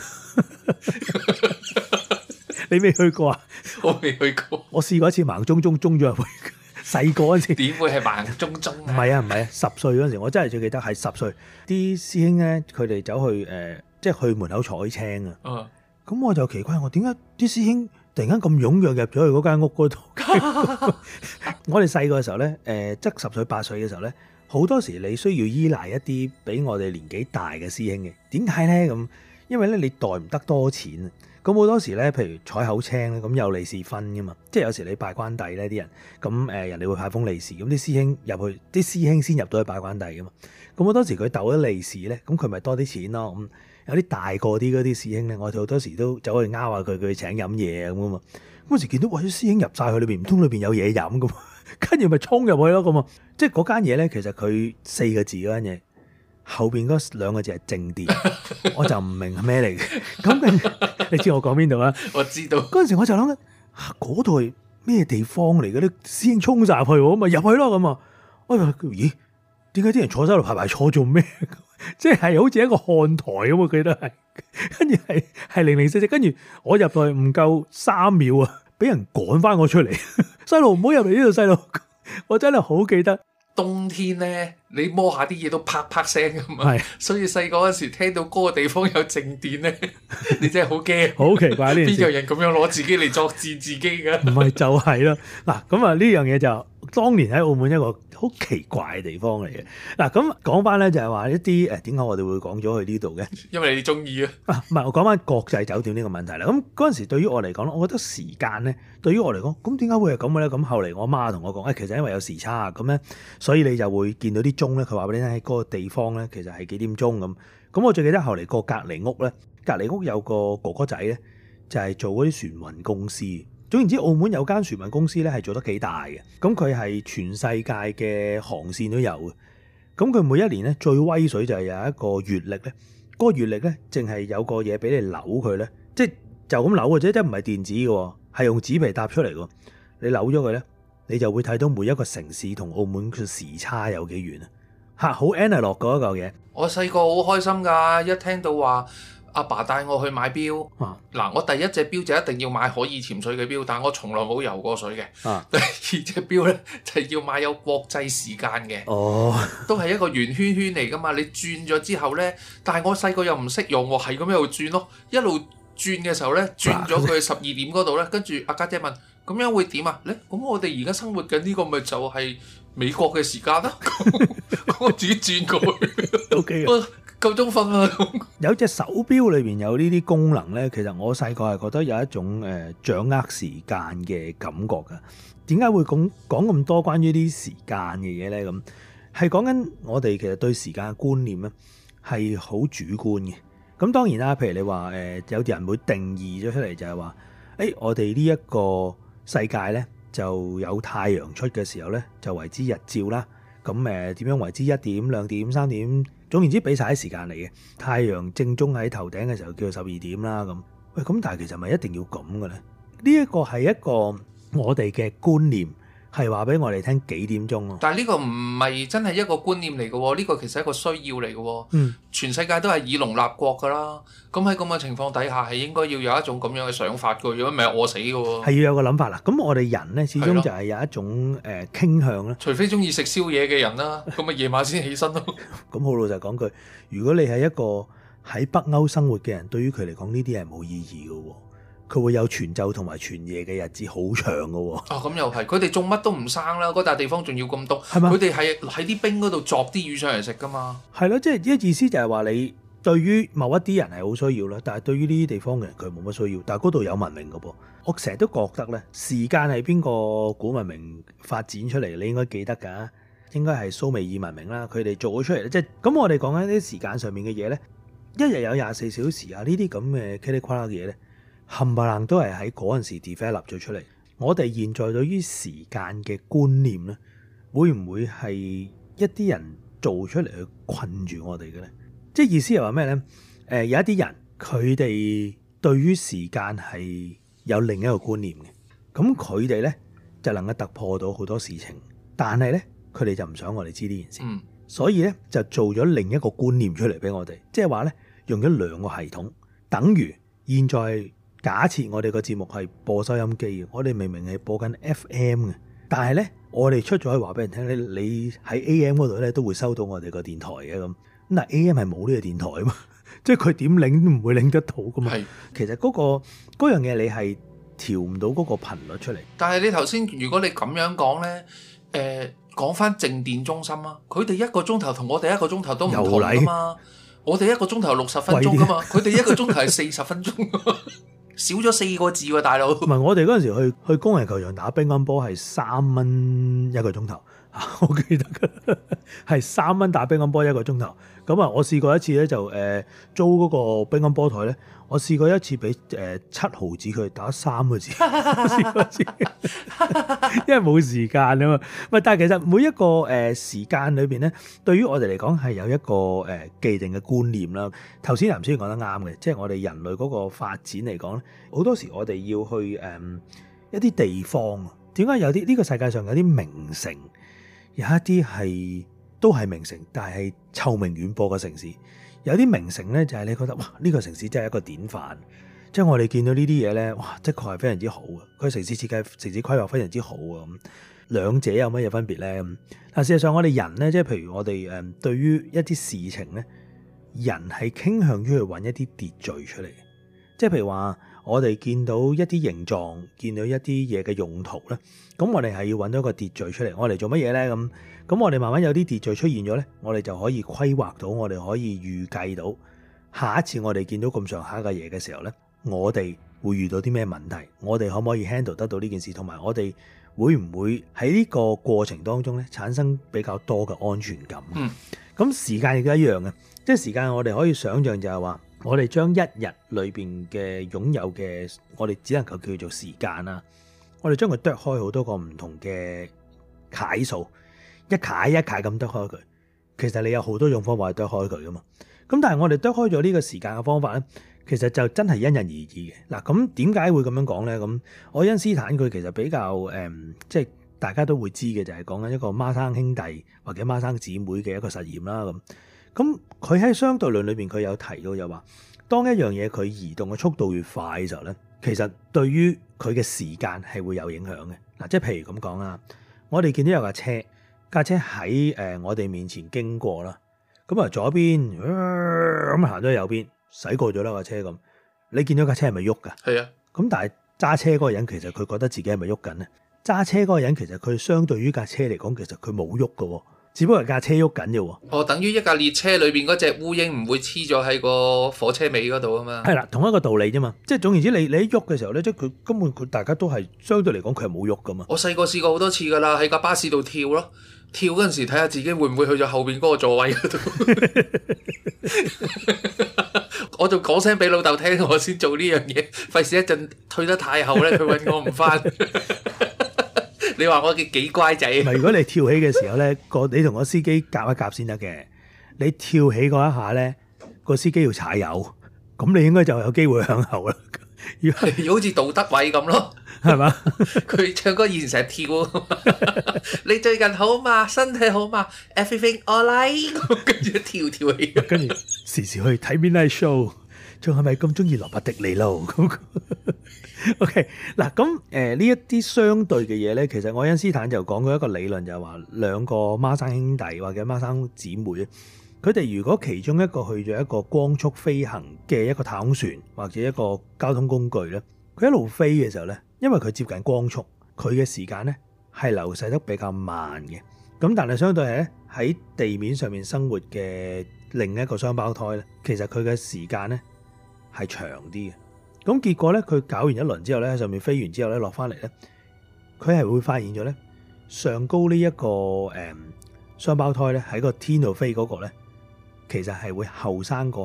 你未去過啊？ 我未去過。 我試過一次盲中中咗入去，細個嗰陣時。 點會係盲中中啊？ 唔係啊，唔係啊，10歲嗰陣時，我真係最記得係10歲。啲師兄咧，佢哋走去即係去門口採青啊。咁我就奇怪，我點解啲師兄突然間咁踴躍入咗去嗰間屋嗰度？我哋細個嘅時候咧，即係10歲8歲嘅時候咧，好多時你需要依賴一啲比我哋年紀大嘅師兄嘅。點解咧？咁因為咧你袋唔得多錢啊。咁好多時咧，譬如採口青咧，咁有利是分噶嘛。即係有時你拜關帝咧，啲人咁人哋會派封利是，咁啲師兄入去，啲師兄先入到去拜關帝噶嘛。咁好多時佢鬥咗利是咧，咁佢咪多啲錢咯。咁有啲大個啲嗰啲師兄咧，我哋好多時都走去拗下佢請飲嘢咁啊嘛。嗰時見到啲師兄入晒去裏邊，唔通裏邊有嘢飲咁，跟住咪衝入去咯咁啊！即係嗰間嘢咧，其實佢4個字嗰間嘢。後邊嗰2個字係正殿，我就唔明係咩嚟嘅。咁你知我講邊度啦？ 我知道。 嗰陣時我就諗緊，嗰度係咩地方嚟嘅？啲師兄衝晒入去，咪入去咯咁啊！我話咦，點解啲人坐喺度排坐做咩？即係好似一個看台咁，我記得係。跟住係零零四四，跟住我入去唔夠3秒啊，俾人趕翻我出嚟。細路唔好入嚟呢度，細路。我真係好記得。 冬天咧，你摸下啲嘢都啪啪聲噶嘛，所以細個嗰時聽到嗰個地方有靜電咧，你真係好驚， 好奇怪呢件事。 邊有人咁樣攞自己嚟作戰自己噶？ 唔係就係啦，嗱咁啊呢樣嘢就當年喺澳門一個好奇怪嘅地方嚟嘅。嗱咁講翻咧就係話一啲點解我哋會講咗去呢度嘅？ 因為你中意啊。 唔係我講翻國際酒店呢個問題啦。咁嗰陣時對於我嚟講，我覺得時間咧對於我嚟講，咁點解會係咁嘅咧？咁後嚟我媽同我講，其實因為有時差啊，咁咧所以你就會見到啲鐘咧，佢話俾你聽喺嗰個地方咧，其實係幾點鐘咁。咁我最記得後嚟個隔離屋咧，隔離屋有個哥哥仔咧，就係做嗰啲船運公司。總言之，澳門有間船運公司咧係做得幾大嘅，咁佢係全世界嘅航線都有嘅。咁佢每一年咧最威水就係有一個月曆咧，嗰個月曆咧淨係有個嘢俾你扭佢咧，即係就咁扭嘅啫，即係唔係電子嘅，係用紙皮搭出嚟嘅。你扭咗佢咧，你就會睇到每一個城市同澳門嘅時差有幾遠啊！嚇，好 analog 嗰一嚿嘢。 我細個好開心㗎，一聽到話阿爸帶我去買錶，嗱，我第一隻錶就一定要買可以潛水嘅錶，但我從來冇游過水嘅。第二隻錶咧就係要買有國際時間嘅，都係一個圓圈圈嚟㗎嘛。你轉咗之後咧，但係我細個又唔識用喎，係咁一路轉咯，一路轉嘅時候咧，轉咗佢12點嗰度咧，跟住阿家姐問：咁樣會點啊？咧，咁我哋而家生活緊呢個咪就係美國嘅時間啦，我自己轉過去。 OK 夠鐘瞓啦！ 有隻手錶裏邊有呢啲功能咧，其實我細個係覺得有一種掌握時間嘅感覺㗎。點解會講咁多關於啲時間嘅嘢咧？咁係講緊我哋其實對時間嘅觀念咧係好主觀嘅。咁當然啦，譬如你話有啲人會定義咗出嚟就係話，我哋呢一個世界咧就有太陽出嘅時候咧就為之日照啦。咁點樣為之1點、2點、3點？總言之，俾晒啲時間嚟嘅。太陽正中喺頭頂嘅時候叫做12點啦。咁喂，咁但係其實咪一定要咁嘅咧？呢一個係一個我哋嘅觀念，係話俾我哋聽幾點鐘咯。 但係呢個唔係真係一個觀念嚟嘅喎，呢個其實係一個需要嚟嘅喎。全世界都係以農立國㗎啦。咁喺咁嘅情況底下，係應該要有一種咁樣嘅想法嘅，如果唔係餓死嘅喎。 係要有個諗法啦。咁我哋人咧，始終就係有一種傾向啦。 除非中意食宵夜嘅人啦，咁咪夜晚先起身咯。 咁好老實講句，如果你係一個喺北歐生活嘅人，對於佢嚟講呢啲係冇意義嘅喎。佢會有全晝同埋全夜嘅日子，好長嘅喎。咁又係，佢哋種乜都唔生啦，嗰笪地方仲要咁凍，佢哋係喺啲冰嗰度鑿啲魚上嚟食噶嘛。係咯，即係意思就係話你對於某一啲人係好需要啦，但係對於呢啲地方嘅人佢冇乜需要，但係嗰度有文明嘅噃。我成日都覺得咧，時間係邊個古文明發展出嚟？你應該記得㗎，應該係蘇美爾文明啦。佢哋做咗出嚟，即係咁。我哋講緊啲時間上面嘅嘢咧，一日有24小時啊，呢啲咁嘅噼里呱啦嘅嘢咧。 冚唪唥都係喺嗰陣時 develop 咗出嚟。我哋現在對於時間嘅觀念咧，會唔會係一啲人做出嚟去困住我哋嘅咧？即係意思係話咩咧？有一啲人佢哋對於時間係有另一個觀念嘅，咁佢哋咧就能夠突破到好多事情，但係咧佢哋就唔想我哋知呢件事，所以咧就做咗另一個觀念出嚟俾我哋，即係話咧用咗兩個系統，等於現在假設我哋個節目係播收音機嘅，我哋明明係播緊 FM 嘅，但係咧我哋出咗去話俾人聽咧，你喺 AM 嗰度咧都會收到我哋個電台嘅咁，但係 AM 係冇呢個電台啊嘛。即係佢點領都唔會領得到噶嘛。其實嗰樣嘢你係調唔到嗰個頻率出嚟。 但係你頭先如果你咁樣講咧，講翻靜電中心啊，佢哋一個鐘頭同我哋一個鐘頭都唔同噶嘛。我哋一個鐘頭60分鐘噶嘛，佢哋一個鐘頭係40分鐘，少咗4個字喎，大佬。唔係我哋嗰陣時去工人球場打乒乓波係3蚊一個鐘頭。我記得嘅係3蚊打乒乓波一個鐘頭，咁啊我試過一次咧就租嗰個乒乓波台咧，我試過一次俾7毫子佢打3個字，我試過一次，因為冇時間啊嘛。唔係，但係其實每一個時間裏邊咧，對於我哋嚟講係有一個既定嘅觀念啦。頭先林先生講得啱嘅，即係我哋人類嗰個發展嚟講咧，好多時我哋要去一啲地方，點解有啲呢個世界上有啲名城？有一啲係都係名城，但係臭名遠播嘅城市。有啲名城咧，就係你覺得哇，呢個城市真係一個典範。即係我哋見到呢啲嘢咧，哇，的確係非常之好嘅。佢城市設計、城市規劃非常之好啊。咁兩者有乜嘢分別咧？但事實上我哋人咧，即係譬如我哋對於一啲事情咧，人係傾向於去揾一啲秩序出嚟。即係譬如話，我哋見到一啲形狀，見到一啲嘢嘅用途咧，咁我哋係要揾到一個秩序出嚟。我哋做乜嘢咧？咁我哋慢慢有啲秩序出現咗咧，我哋就可以規劃到，我哋可以預計到下一次我哋見到咁上下嘅嘢嘅時候咧，我哋會遇到啲咩問題？我哋可唔可以 handle 得到呢件事？同埋我哋會唔會喺呢個過程當中咧產生比較多嘅安全感？咁時間亦都一樣嘅，即係時間我哋可以想像就係話，我哋將一日裏邊嘅擁有嘅，我哋只能夠叫做時間啦。我哋將佢剁開好多個唔同嘅楷數，一楷一楷咁剁開佢。其實你有好多種方法去剁開佢噶嘛。咁但係我哋剁開咗呢個時間嘅方法咧，其實就真係因人而異嘅。嗱，咁點解會咁樣講咧？咁愛因斯坦佢其實比較即係大家都會知嘅，就係講緊一個孖生兄弟或者孖生姊妹嘅一個實驗啦。咁佢喺相對論裏邊佢有提到又話，當一樣嘢佢移動嘅速度越快嘅時候咧，其實對於佢嘅時間係會有影響嘅。嗱，即係譬如咁講啦，我哋見到有架車喺我哋面前經過啦，咁啊左邊咁行咗去右邊，駛過咗啦架車咁。你見到架車係咪喐㗎？係啊。咁但係揸車嗰個人其實佢覺得自己係咪喐緊咧？揸車嗰個人其實佢相對於架車嚟講，其實佢冇喐㗎喎。只不過係架車喐緊啫喎。哦，等於一架列車裏邊嗰隻烏蠅唔會黐咗喺個火車尾嗰度啊嘛。係啦，同一個道理啫嘛。即係總言之，你一喐嘅時候咧，即係佢根本佢大家都係相對嚟講佢係冇喐噶嘛。我細個試過好多次噶啦，喺架巴士度跳咯，跳嗰陣時睇下自己會唔會去咗後邊嗰個座位嗰度。我仲講聲俾老豆聽，我先做呢樣嘢，費事一陣退得太後咧，佢揾我唔翻。你話我幾乖仔？唔係，如果你跳起嘅時候咧，你同個司機夾一夾先得嘅。你跳起嗰一下咧，個司機要踩油，咁你應該就有機會向後啦。要好似杜德偉咁咯，係嘛？佢唱歌以前成日跳。你最近好嘛？身體好嘛 ？Everything all right？ 跟住跳起，跟住時時去睇 Midnight Show，仲係咪咁中意羅伯迪尼路？OK， 嗱咁呢一啲相對嘅嘢咧，其實愛因斯坦就講過一個理論，就係話兩個孖生兄弟或者孖生姊妹，佢哋如果其中一個去咗一個光速飛行嘅一個太空船或者一個交通工具咧，佢一路飛嘅時候咧，因為佢接近光速，佢嘅時間咧係流逝得比較慢嘅。咁但係相對係咧喺地面上面生活嘅另一個雙胞胎咧，其實佢嘅時間咧係長啲嘅。咁結果咧，佢搞完一輪之後咧，喺上面飛完之後咧，落翻嚟咧，佢係會發現咗咧，上高呢一個雙胞胎咧喺個天度飛嗰個咧，其實係會後生過喺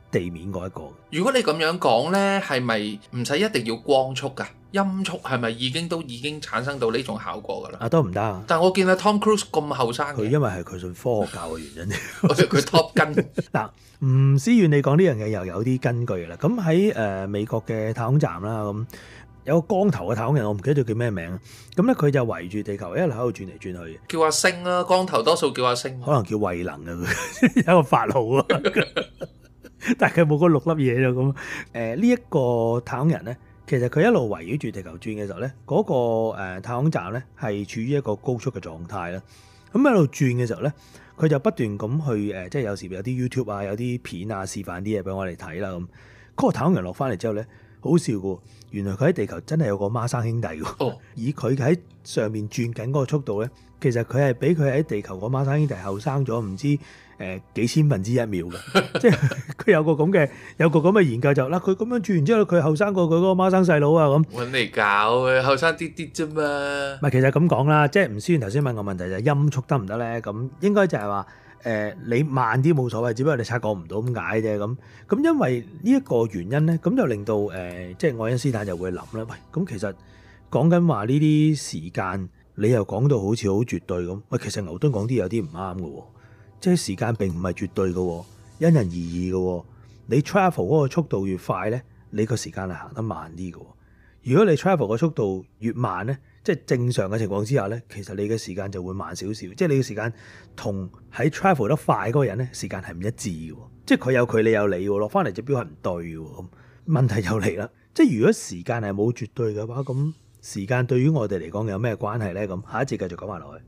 地面嗰一個。 如果你咁樣講呢，係咪唔使一定要光速㗎？音速係咪已經產生到呢種效果㗎啦？ 都唔得啊！ 但我見阿 Tom Cruise 咁後生， 佢因為係佢信科學教嘅原因。 我覺得佢 Top Gun 嗱，吳思遠你講呢樣嘢又有啲根據啦。咁喺美國嘅太空站啦，咁有個光頭嘅太空人，我唔記得咗叫咩名。咁咧佢就圍住地球一路喺度轉嚟轉去。 叫阿星啦，光頭多數叫阿星， 可能叫慧能啊，佢有一個法號啊。但係佢冇嗰6粒嘢就咁。呢一個太空人咧，其實佢一路圍繞住地球轉嘅時候咧，嗰個太空站咧係處於一個高速嘅狀態啦。咁喺度轉嘅時候咧，佢就不斷咁去即係有時有啲 YouTube 啊，有啲片啊，示範啲嘢俾我哋睇啦。咁嗰個太空人落翻嚟之後咧，好笑嘅，原來佢喺地球真係有個孖生兄弟嘅。以佢喺上面轉緊嗰個速度咧，其實佢係比佢喺地球個孖生兄弟後生咗唔知幾千分之一秒嘅。即係佢有個咁嘅研究就啦，佢咁樣轉完之後，佢後生過佢嗰個孖生細佬啊咁。 揾嚟搞嘅，後生啲啲啫嘛。 唔係，其實咁講啦，即係吳思遠頭先問個問題就係音速得唔得咧？咁應該就係話你慢啲冇所謂，只不過你察覺唔到咁解啫。咁因為呢一個原因咧，咁就令到即係愛因斯坦就會諗啦。喂，咁其實講緊話呢啲時間，你又講到好似好絕對咁。喂，其實牛頓講啲有啲唔啱嘅喎，即係時間並唔係絕對嘅喎，因人而異嘅喎。你 travel 嗰個速度越快咧，你個時間係行得慢啲嘅喎。如果你 travel 個速度越慢咧，即係正常嘅情況之下咧，其實你嘅時間就會慢少少。即係你嘅時間同喺 travel 得快嗰個人咧，時間係唔一致嘅。即係佢有佢，你有你喎，落翻嚟隻表係唔對嘅。咁問題又嚟啦。即係如果時間係冇絕對嘅話，咁時間對於我哋嚟講有咩關係咧？咁下一節繼續講埋落去。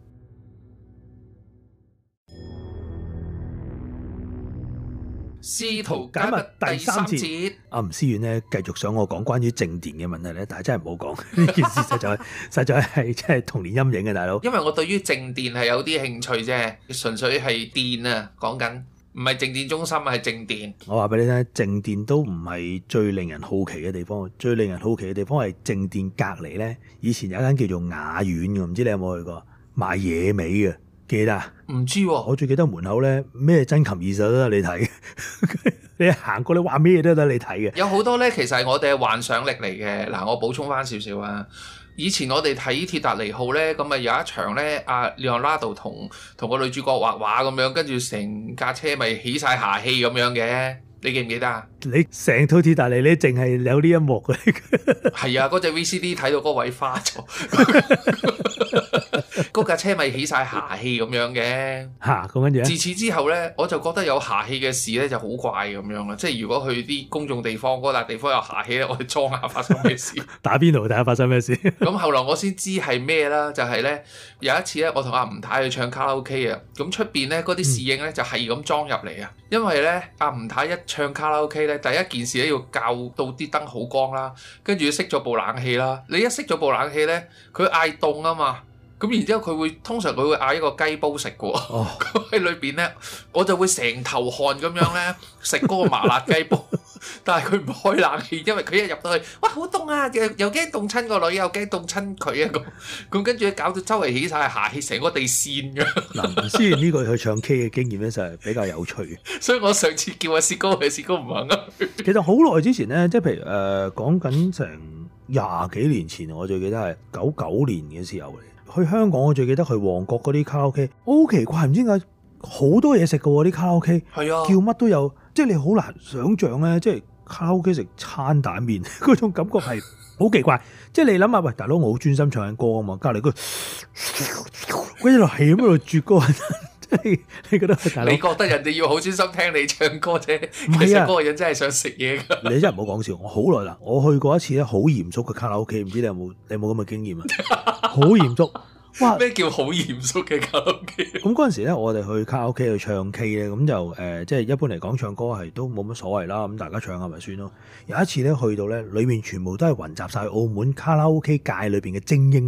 試圖解密第3節。 阿吳思遠咧繼續想我講關於靜電嘅問題咧，但係真係唔好講呢件事，實在係真係童年陰影嘅大佬。 因為我對於靜電係有啲興趣啫，純粹係電啊，講緊唔係靜電中心，係靜電。 我話俾你聽，靜電都唔係最令人好奇嘅地方，最令人好奇嘅地方係靜電隔離咧。以前有一間叫做雅苑嘅，唔知你有冇去過，賣野味嘅。記得啊？ 唔知喎， 我最記得門口咧咩真琴二手都得你睇，你行過你話咩都得你睇嘅。 有好多咧，其實係我哋嘅幻想力嚟嘅。嗱，我補充翻少少啊。以前我哋睇鐵達尼號咧，咁啊有一場咧，阿列昂納多同個女主角畫畫咁樣，跟住成架車咪起晒霞氣咁樣嘅。你記唔記得啊？ 你成套鐵達尼你淨係有呢一幕嘅。 係啊，嗰隻 VCD 睇到嗰位花咗，嗰架車咪起晒霞氣咁樣嘅。 咁跟住自此之後咧，我就覺得有霞氣嘅事咧就好怪咁樣啦。即係如果去啲公眾地方嗰笪地方有霞氣咧，我哋裝下發生咩事？ 打邊爐睇下發生咩事？ 咁後來我先知係咩啦，就係咧有一次咧，我同阿吳太去唱卡拉 OK 啊，咁出邊咧嗰啲侍應咧就係咁裝入嚟啊，因為咧阿吳太一唱卡拉 OK 咧，第一件事咧要校到啲燈好光啦，跟住要熄咗部冷氣啦。你一熄咗部冷氣咧，佢嗌凍啊嘛，咁然之後通常佢會嗌一個雞煲食嘅喎。咁喺裏邊咧，我就會成頭汗咁樣咧食嗰個麻辣雞煲。但係佢唔開冷氣，因為佢一入到去，哇好凍啊！又驚凍親個女，又驚凍親佢啊咁跟住搞到周圍起晒霞氣，成個地線㗎。 嗱，吳思遠呢個去唱 K 嘅經驗咧，就係比較有趣。 所以我上次叫阿薛哥去，薛哥唔肯啊。 其實好耐之前咧，即係譬如講緊成20幾年前，我最記得係99年嘅時候嚟。去香港我最記得去旺角嗰啲卡拉 OK， 我好奇怪，唔知點解好多嘢食嘅喎，啲卡拉 OK， 係啊， 叫乜都有，即係你好難想像咧，即係卡拉 OK 食餐蛋麵嗰種感覺係好奇怪。即係你諗下，喂大佬，我好專心唱緊歌啊嘛，隔離佢一路係咁喺度啜歌，即係你覺得大佬？ 你覺得人哋要好專心聽你唱歌啫，其實嗰個人真係想食嘢㗎。 你真係唔好講笑，我好耐啦，我去過一次咧，好嚴肅嘅卡拉 OK， 唔知你有冇咁嘅經驗啊？好嚴肅。哇！ 咩叫好嚴肅嘅卡拉 OK？ 咁嗰陣時咧，我哋去卡拉 OK 去唱 K 咧，咁就即係一般嚟講唱歌係都冇乜所謂啦。咁大家唱下咪算咯。有一次咧去到咧，裏面全部都係雲集晒澳門卡拉 OK 界裏邊嘅精英嚟嘅，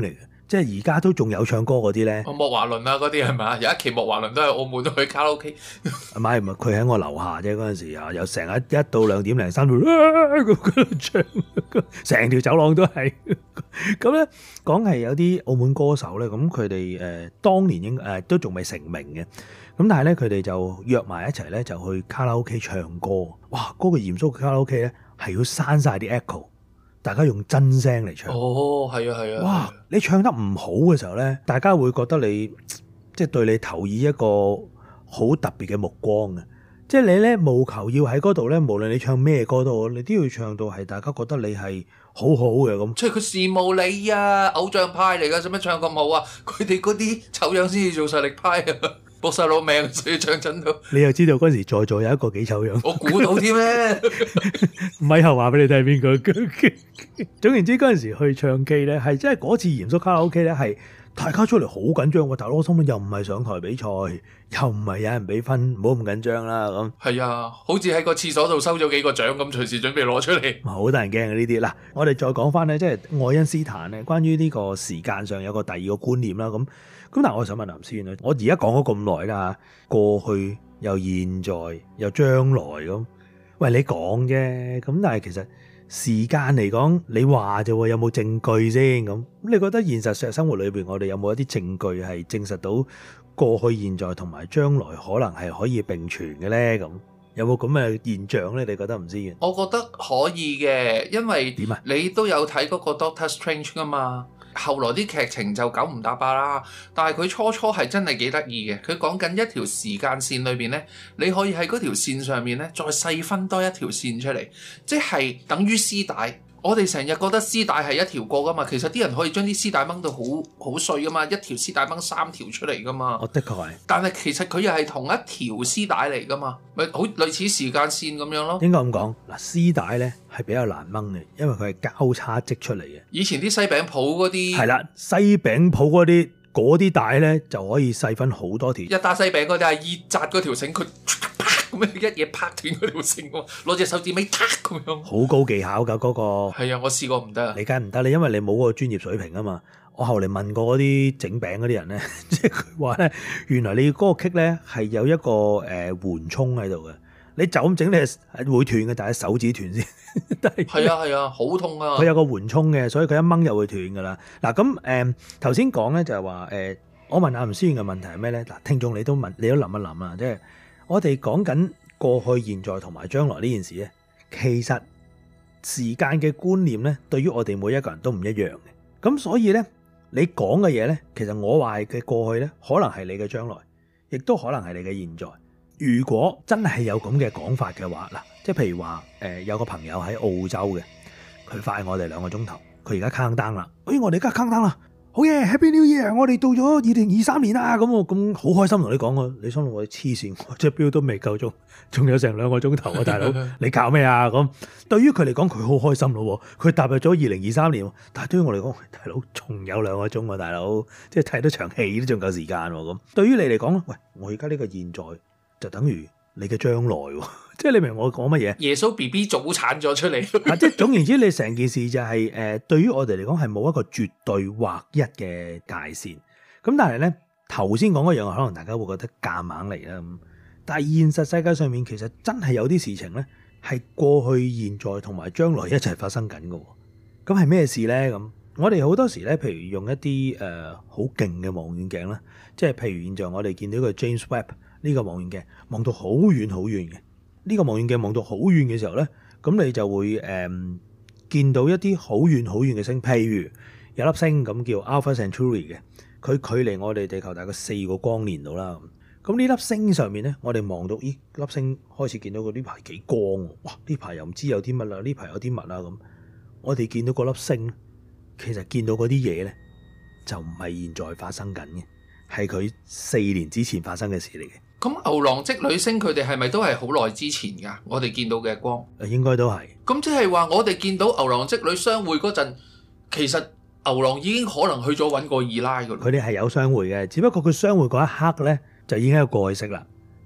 即係而家都仲有唱歌嗰啲咧。 莫華倫啊嗰啲係咪啊？有一期莫華倫都喺澳門都去卡拉 OK。 唔係，佢喺我樓下啫。嗰陣時啊，又成日1到2點零3度咁唱，成條走廊都係。咁咧講係有啲澳門歌手咧，咁佢哋當年都仲未成名嘅。咁但係咧佢哋就約埋一齊咧，就去卡拉 OK 唱歌。哇！嗰個嚴肅嘅卡拉 OK 咧係要刪晒啲 echo。大家用真聲嚟唱。 哦，係啊，係啊。 哇！你唱得唔好嘅時候咧，大家會覺得你即係對你投以一個好特別嘅目光嘅。即係你咧務求要喺嗰度咧，無論你唱咩歌都好，你都要唱到係大家覺得你係好好嘅咁。 即係佢羨慕你啊，偶像派嚟㗎，使乜唱咁好啊？佢哋嗰啲醜樣先至做實力派啊！搏晒老命，所以唱真到。 你又知道嗰陣時在座有一個幾醜樣， 我估到添咧。 咪後話俾你睇邊個？總言之，嗰陣時去唱 K 咧，係真係嗰次嚴肅卡拉 OK 咧，係大家出嚟好緊張喎。大佬，我心諗又唔係上台比賽，又唔係有人俾分，唔好咁緊張啦咁。 係啊，好似喺個廁所度收咗幾個獎咁，隨時準備攞出嚟。 好得人驚嘅呢啲。嗱，我哋再講翻咧，即係愛因斯坦咧，關於呢個時間上有個第二個觀念啦咁。咁但係我想問林思遠，我而家講咗咁耐啦，過去又現在又將來咁，喂你講啫，咁但係其實時間嚟講，你話啫喎，有冇證據先咁？咁你覺得現實生活裏邊，我哋有冇一啲證據係證實到過去、現在同埋將來可能係可以並存嘅咧？咁有冇咁嘅現象咧？你覺得唔知嘅？ 我覺得可以嘅，因為點啊？ 你都有睇嗰個 Doctor Strange 噶嘛。後來啲劇情就九唔搭八啦，但係佢初係真係幾得意嘅。佢講緊一條時間線裏邊呢，你可以喺嗰條線上面呢再細分多一條線出嚟，即係等於絲帶。我哋成日覺得絲帶係一條過噶嘛，其實啲人可以將啲絲帶掹到好碎噶嘛，一條絲帶掹3條出嚟噶嘛。 哦，的確係。但係其實佢又係同一條絲帶嚟噶嘛，咪好類似時間線咁樣咯。 應該咁講，嗱，絲帶咧係比較難掹嘅，因為佢係交叉織出嚟嘅。 以前啲西餅鋪嗰啲係啦，西餅鋪嗰啲帶咧就可以細分好多條。 一打西餅嗰啲係熱紮嗰條繩，佢咁樣一嘢拍斷嗰條繩喎，攞隻手指尾撻咁樣。好高技巧㗎嗰個。 係啊，我試過唔得啊。 你梗係唔得，你因為你冇嗰個專業水平啊嘛。我後嚟問過嗰啲整餅嗰啲人咧，即係佢話咧，原來你嗰個棘咧係有一個緩衝喺度嘅。你就咁整你係會斷嘅，但係手指斷先。 係啊，好痛啊！ 佢有個緩衝嘅，所以佢一掹就會斷㗎啦。嗱咁頭先講咧就係話我問阿吳思遠嘅問題係咩咧？嗱，聽眾你都諗一諗啊，即係我哋講緊過去、現在同埋將來呢件事咧，其實時間嘅觀念咧，對於我哋每一個人都唔一樣嘅。咁所以咧，你講嘅嘢咧，其實我話嘅過去咧，可能係你嘅將來，亦都可能係你嘅現在。如果真係有咁嘅講法嘅話，嗱，即係譬如話有個朋友喺澳洲嘅，佢快我哋2個鐘頭，佢而家 count down 啦，我哋而家 count down 啦，好嘢 Happy New Year，我哋到咗2023年啦，咁我咁好開心同你講喎，你心諗我黐線，我隻錶都未夠鐘，仲有成2個鐘頭啊，大佬，你搞咩啊？咁對於佢嚟講，佢好開心咯，佢踏入咗2023年，但係對於我嚟講，大佬仲有2個鐘喎，大佬，即係睇多場戲都仲夠時間喎，咁對於你嚟講，喂，我而家呢個現在。就等於你嘅將來喎，即係你明我講乜嘢？ 耶穌 BB 早產咗出嚟， 即係總言之，你成件事就係對於我哋嚟講係冇一個絕對劃一嘅界線。咁但係咧頭先講嗰樣，可能大家會覺得夾硬嚟啦。咁但係現實世界上面其實真係有啲事情咧係過去、現在同埋將來一齊發生緊嘅。咁係咩事咧？咁我哋好多時咧，譬如用一啲好勁嘅望遠鏡啦，即係譬如現在我哋見到個 James Webb。呢個望遠鏡望到好遠好遠嘅，呢個望遠鏡望到好遠嘅時候咧，咁你就會見到一啲好遠好遠嘅星，譬如有粒星咁叫 Alpha Centauri 嘅，佢距離我哋地球大概4個光年度啦。咁呢粒星上面咧，我哋望到，咦，粒星開始見到嗰啲排幾光喎，哇！呢排又唔知有啲乜啦，呢排有啲乜啦咁。我哋見到嗰粒星，其實見到嗰啲嘢咧，就唔係現在發生緊嘅，係佢4年之前發生嘅事嚟嘅。 咁牛郎織女星佢哋係咪都係好耐之前㗎？我哋見到嘅光， 應該都係。咁即係話我哋見到牛郎織女相會嗰陣，其實牛郎已經可能去咗揾個二奶㗎啦。 佢哋係有相會嘅，只不過佢相會嗰一刻咧，就已經係過去式啦。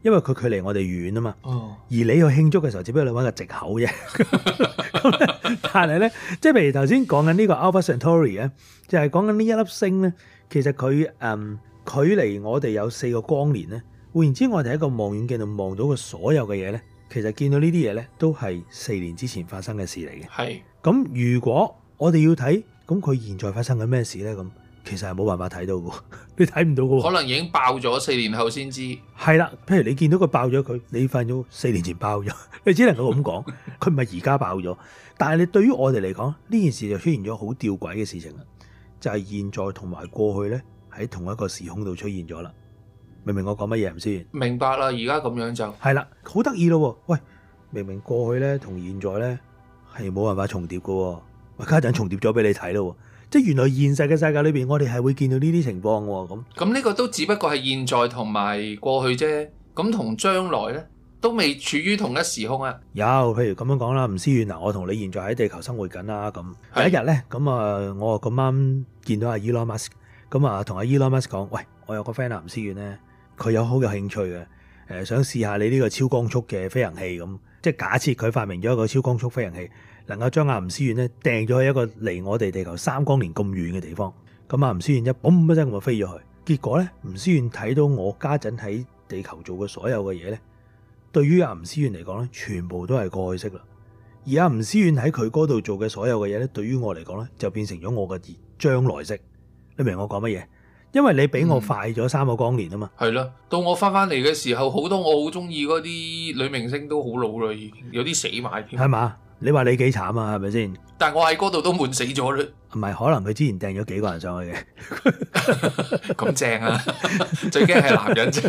因為佢距離我哋遠啊嘛。 哦， 而你去慶祝嘅時候，只不過你揾個藉口啫。但係咧，即係譬如頭先講緊呢個 Alpha Centauri 咧，就係講緊呢一粒星咧，其實佢距離我哋有4個光年咧。換言之，我哋喺個望遠鏡度望到嘅所有嘅嘢咧，其實見到呢啲嘢咧，都係4年之前發生嘅事嚟嘅。 係。 咁如果我哋要睇，咁佢現在發生緊咩事咧？咁其實係冇辦法睇到嘅，你睇唔到嘅。 可能已經爆咗，4年後先知。 係啦，譬如你見到佢爆咗佢，你發現咗4年前爆咗，你只能夠咁講，佢唔係而家爆咗。但係你對於我哋嚟講，呢件事就出現咗好吊詭嘅事情啦，就係現在同埋過去咧喺同一個時空度出現咗啦。明唔明我講乜嘢唔先？ 明白啦，而家咁樣就係啦，好得意咯。喂，明明過去咧同現在咧係冇辦法重疊嘅，喂，家陣重疊咗俾你睇咯。即係原來現實嘅世界裏邊，我哋係會見到呢啲情況喎。 咁呢個都只不過係現在同埋過去啫。咁同將來咧都未處於同一時空啊。 有，譬如咁樣講啦，吳思遠嗱，我同你現在喺地球生活緊啦。咁第一日咧，咁我咁啱見到阿 Elon Musk，咁啊同阿 Elon Musk 講，喂，我有個 friend 啊，吳思遠咧。佢有好有興趣嘅，想試下你呢個超光速嘅飛行器咁，即係假設佢發明咗一個超光速飛行器，能夠將阿吳思遠咧掟咗去一個離我哋地球3光年咁遠嘅地方，咁阿吳思遠一嘣一聲咁就飛咗去。結果咧，吳思遠睇到我家陣喺地球做嘅所有嘅嘢咧，對於阿吳思遠嚟講咧，全部都係過去式啦。而阿吳思遠喺佢嗰度做嘅所有嘅嘢咧，對於我嚟講咧，就變成咗我嘅將來式。你明我講乜嘢？因為你比我快咗3個光年啊嘛， 係咯。到我翻嚟嘅時候，好多我好中意嗰啲女明星都好老啦，已經有啲死埋添。 係嘛？你話你幾慘啊？係咪先？ 但係我喺嗰度都悶死咗啦。 唔係，可能佢之前掟咗幾個人上去嘅。 咁正啊！最驚係男人啫。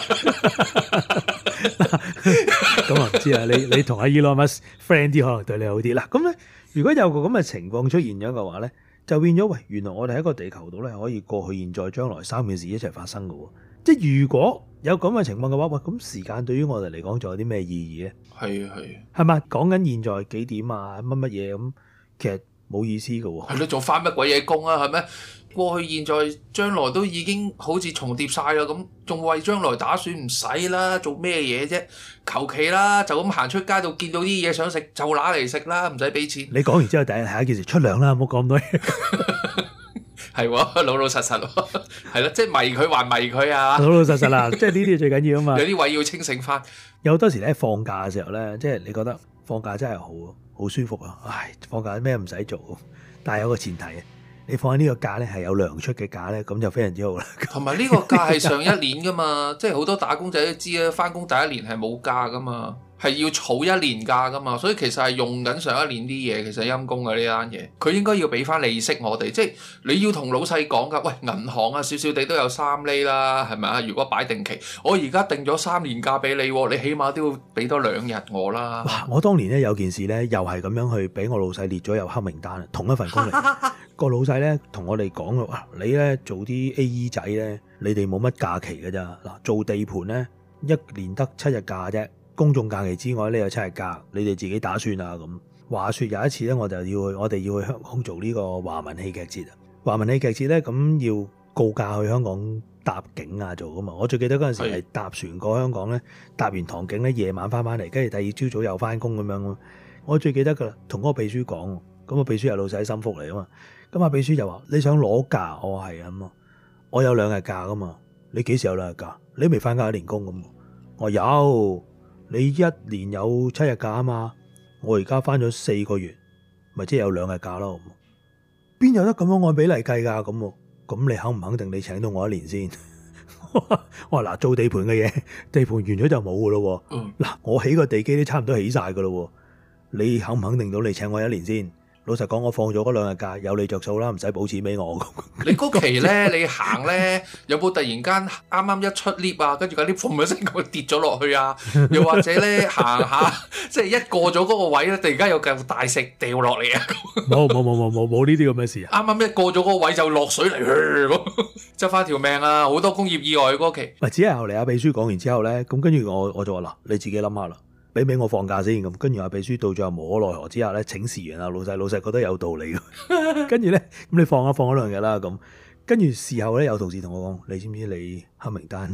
咁我唔知啊。你同阿 Elon Musk friend 啲，可能對你好啲啦。咁咧，如果有個咁嘅情況出現咗嘅話咧，就變咗，喂，原來我哋喺個地球度咧，可以過去、現在、將來3件事一齊發生嘅喎。即係如果有咁嘅情況嘅話，喂，咁時間對於我哋嚟講，仲有啲咩意義咧？ 係啊係啊， 係咪講緊現在幾點啊？乜嘢咁，其實冇意思嘅喎。 係咯，仲翻乜鬼嘢工啊？係咩？過去、現在、將來都已經好似重疊晒啦，咁仲為將來打算唔使啦，做咩嘢啫？求其啦，就咁行出街度見到啲嘢想食就拿嚟食啦，唔使俾錢。 你講完之後，第一件事出糧啦，唔好講咁多嘢。 係喎，老老實實喎，係咯，即係迷佢還迷佢啊！ 老老實實啦，即係呢啲最緊要啊嘛。 有啲位要清醒翻。 有好多時咧放假嘅時候咧，即係你覺得放假真係好舒服啊！唉，放假咩唔使做，但係有個前提。你放喺呢個假咧係有糧出嘅假咧，咁就非常之好啦。 同埋呢個假係上一年噶嘛，即係好多打工仔都知啊，翻工第一年係冇假噶嘛，係要儲一年假噶嘛，所以其實係用緊上一年啲嘢，其實陰公嘅呢單嘢，佢應該要俾翻利息我哋，即係你要同老細講噶，喂，銀行啊少少地都有3厘啦，係咪啊？如果擺定期，我而家定咗3年假俾你，你起碼都要俾多2日我啦。 哇！我當年咧有件事咧，又係咁樣去俾我老細列咗入黑名單，同一份工嚟。個老細咧同我哋講咯，你咧做啲 AE 仔咧，你哋冇乜假期㗎咋嗱？做地盤咧1年得7日假啫，公眾假期之外呢有7日假，你哋自己打算啊咁。話說有一次咧，我哋要去香港做呢個華文戲劇節啊。華文戲劇節咧咁要告假去香港搭景啊做噶嘛。我最記得嗰陣時係搭船過香港咧，搭完塘景咧夜晚翻嚟，跟住第二朝早又翻工咁樣。我最記得噶啦，同嗰個秘書講，咁個秘書係老細心腹嚟啊嘛。咁啊，秘書就話：你想攞假？我話係啊嘛，我有2日假噶嘛。你幾時有2日假？你未翻過1年工咁？我有，你1年有7日假啊嘛。我而家翻咗4個月，咪即係有2日假咯。邊有得咁樣按比例計㗎？咁你肯唔肯定你請到我1年先？我話嗱，做地盤嘅嘢，地盤完咗就冇㗎咯。嗱，我起個地基都差唔多起晒㗎咯。你肯唔肯定到你請我1年先？老實講，我放咗嗰2日假，有你着數啦，唔使補錢俾我。 你嗰期咧，你行咧，有冇突然間啱啱一出 lift 啊，跟住個 lift 嘣一聲咁跌咗落去啊？又或者咧行下，即係一過咗嗰個位咧，突然間有嚿大石掉落嚟啊？ 冇呢啲咁嘅事啊！ 啱啱一過咗嗰個位就落水嚟，執翻條命啊！好多工業意外嗰期。 只係後嚟阿秘書講完之後咧，咁跟住我就話嗱，你自己諗下啦。俾我放假先咁，跟住阿秘書到最後無可奈何之下咧，請辭完啊老細覺得有道理嘅，跟住咧咁你放咗2日啦咁，跟住事後咧有同事同我講，你知唔知你黑名單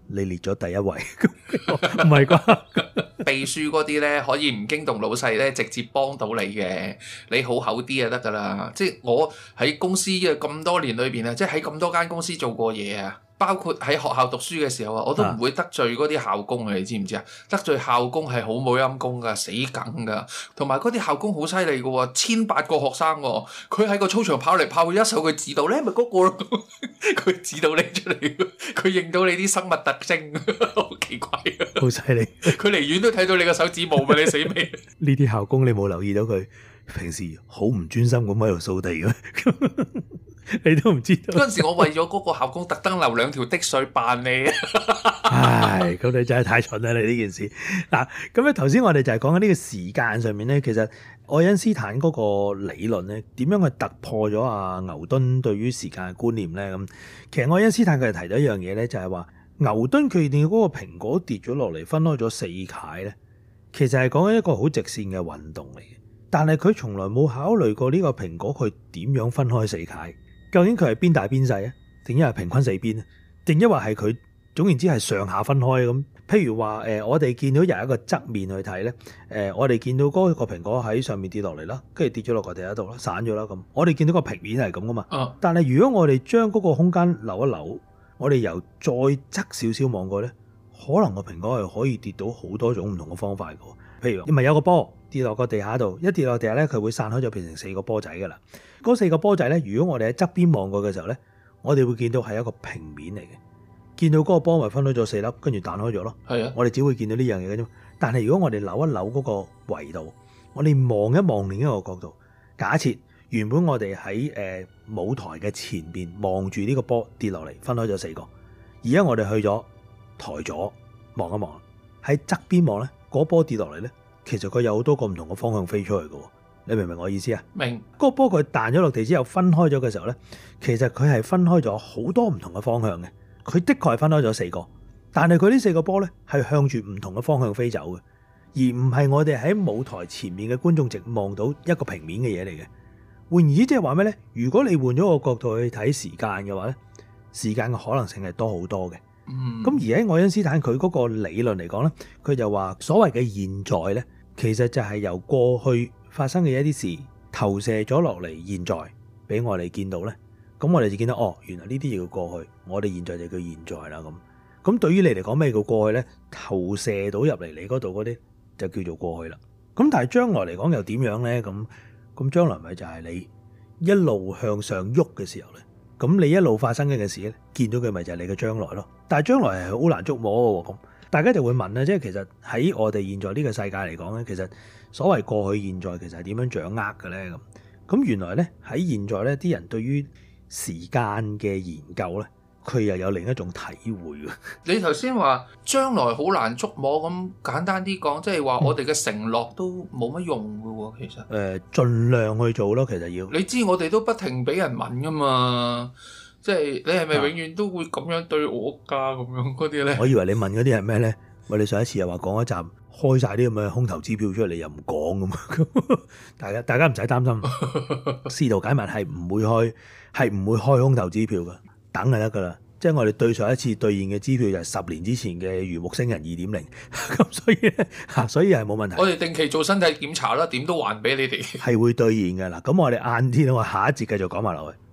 你列咗第一位，唔係啩？ 秘書嗰啲咧可以唔驚動老細咧，直接幫到你嘅，你好口啲就得㗎啦。即係我喺公司嘅咁多年裏邊啊，即係喺咁多間公司做過嘢啊。包括喺學校讀書嘅時候啊，我都唔會得罪嗰啲校工啊，你知唔知啊？得罪校工係好冇陰功噶，死梗噶。同埋嗰啲校工好犀利嘅喎，1800個學生喎，佢喺個操場跑嚟跑去，一手佢指到咧，咪嗰個咯，佢指到你出嚟，佢認到你啲生物特徵，好奇怪啊！ 好犀利， 佢離遠都睇到你個手指毛嘛，你死未？ 呢啲校工你冇留意到佢平時好唔專心咁喺度掃地嘅？你都唔知道嗰陣時，我為咗嗰個校工特登留2條滴水扮你。 唉，咁你真係太蠢啦！你呢件事嗱，咁咧頭先我哋就係講緊呢個時間上面咧，其實愛因斯坦嗰個理論咧，點樣去突破咗阿牛頓對於時間嘅觀念咧？咁其實愛因斯坦佢係提到一樣嘢咧，就係話牛頓佢哋嗰個蘋果跌咗落嚟，分開咗4塊咧，其實係講緊一個好直線嘅運動嚟嘅，但係佢從來冇考慮過呢個蘋果佢點樣分開4塊。究竟佢係邊大邊細啊？定一係平均4邊啊？定一話係佢總言之係上下分開咁？譬如話我哋見到由一個側面去睇咧，我哋見到嗰個蘋果喺上面跌落嚟啦，跟住跌咗落個地下度啦，散咗啦咁。我哋見到個平面係咁噶嘛？但係如果我哋將嗰個空間扭一扭，我哋由再側少少望過咧，可能個蘋果係可以跌到好多種唔同嘅方法嘅。譬如唔係有個波跌落個地下度，一跌落地下咧，佢會散開咗變成4個波仔噶啦。嗰4個波仔咧，如果我哋喺側邊望過嘅時候咧，我哋會見到係一個平面嚟嘅，見到嗰個波咪分開咗4粒，跟住彈開咗咯。係啊，我哋只會見到呢樣嘢嘅啫。但係如果我哋扭一扭嗰個維度，我哋望一望另一個角度，假設原本我哋喺舞台嘅前邊望住呢個波跌落嚟，分開咗4個，而家我哋去咗台左望一望，喺側邊望咧，嗰波跌落嚟咧，其實佢有好多個唔同嘅方向飛出去嘅。你明唔明我意思啊？明。嗰個波佢彈咗落地之後分開咗嘅時候咧，其實佢係分開咗好多唔同嘅方向嘅。佢的確係分開咗4個，但係佢呢4個波咧係向住唔同嘅方向飛走嘅，而唔係我哋喺舞台前面嘅觀眾席望到一個平面嘅嘢嚟嘅。換言之，即係話咩咧？如果你換咗個角度去睇時間嘅話咧，時間嘅可能性係多好多嘅。咁而喺愛因斯坦佢嗰個理論嚟講咧，佢就話所謂嘅現在咧，其實就係由過去發生嘅一啲事投射咗落嚟現在俾我哋見到咧，咁我哋就見到哦，原來呢啲叫過去，我哋現在就叫現在啦。咁對於你嚟講咩叫過去咧？投射到入嚟你嗰度嗰啲就叫做過去啦。咁但係將來嚟講又點樣咧？咁將來咪就係你一路向上喐嘅時候咧，咁你一路發生嘅事咧，見到嘅咪就係你嘅將來咯。但係將來係好難捉摸嘅喎。咁大家就會問咧，即係其實喺我哋現在呢個世界嚟講咧，其實所謂過去現在其實係點樣掌握嘅咧？咁原來咧喺現在咧，啲人對於時間嘅研究咧，佢又有另一種體會嘅。你頭先話將來好難捉摸，咁簡單啲講，即係話我哋嘅承諾都冇乜用嘅喎。其實盡量去做咯，其實要。你知我哋都不停俾人問噶嘛，即係你係咪永遠都會咁樣對我㗎？咁樣嗰啲咧？我以為你問嗰啲係咩咧？我哋上一次又話講一集開晒啲咁嘅空頭支票出嚟，你又唔講咁。大家唔使擔心，試圖解密係唔會開空頭支票嘅，等就得噶啦。即係我哋對上一次兌現嘅支票就係10年之前嘅魚木星人 2.0， 咁所以係冇問題。我哋定期做身體檢查啦，點都還俾你哋。係會兌現嘅啦。咁我哋晏啲我下一節繼續講埋落去。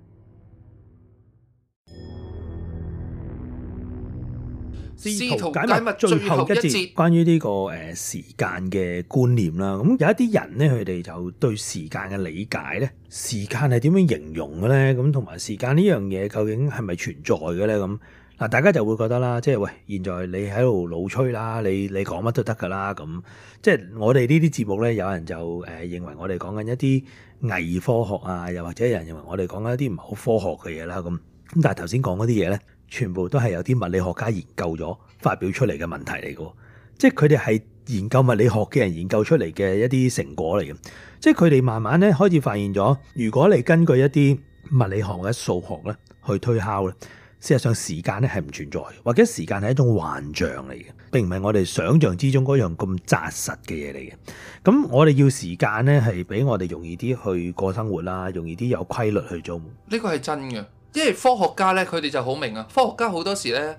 試圖解密最後一節關於呢個時間嘅觀念啦。咁有一啲人咧，佢哋就對時間嘅理解咧，時間係點樣形容嘅咧？咁同埋時間呢樣嘢究竟係咪存在嘅咧？咁嗱，大家就會覺得啦，即係喂，現在你喺度老吹啦，你講乜都得噶啦。咁即係我哋呢啲節目咧，有人就認為我哋講緊一啲偽科學啊，又或者有人認為我哋講緊一啲唔係好科學嘅嘢啦。咁但係頭先講嗰啲嘢咧，全部都係有啲物理學家研究咗發表出嚟嘅問題嚟嘅，即係佢哋係研究物理學嘅人研究出嚟嘅一啲成果嚟嘅。即係佢哋慢慢咧開始發現咗，如果你根據一啲物理學或者數學咧去推敲咧，事實上時間咧係唔存在，或者時間係一種幻象嚟嘅，並唔係我哋想象之中嗰樣咁紮實嘅嘢嚟嘅。咁我哋要時間咧係俾我哋容易啲去過生活啦，容易啲有規律去做。呢個係真嘅。因為科學家咧，佢哋就好明啊。科學家好多時咧，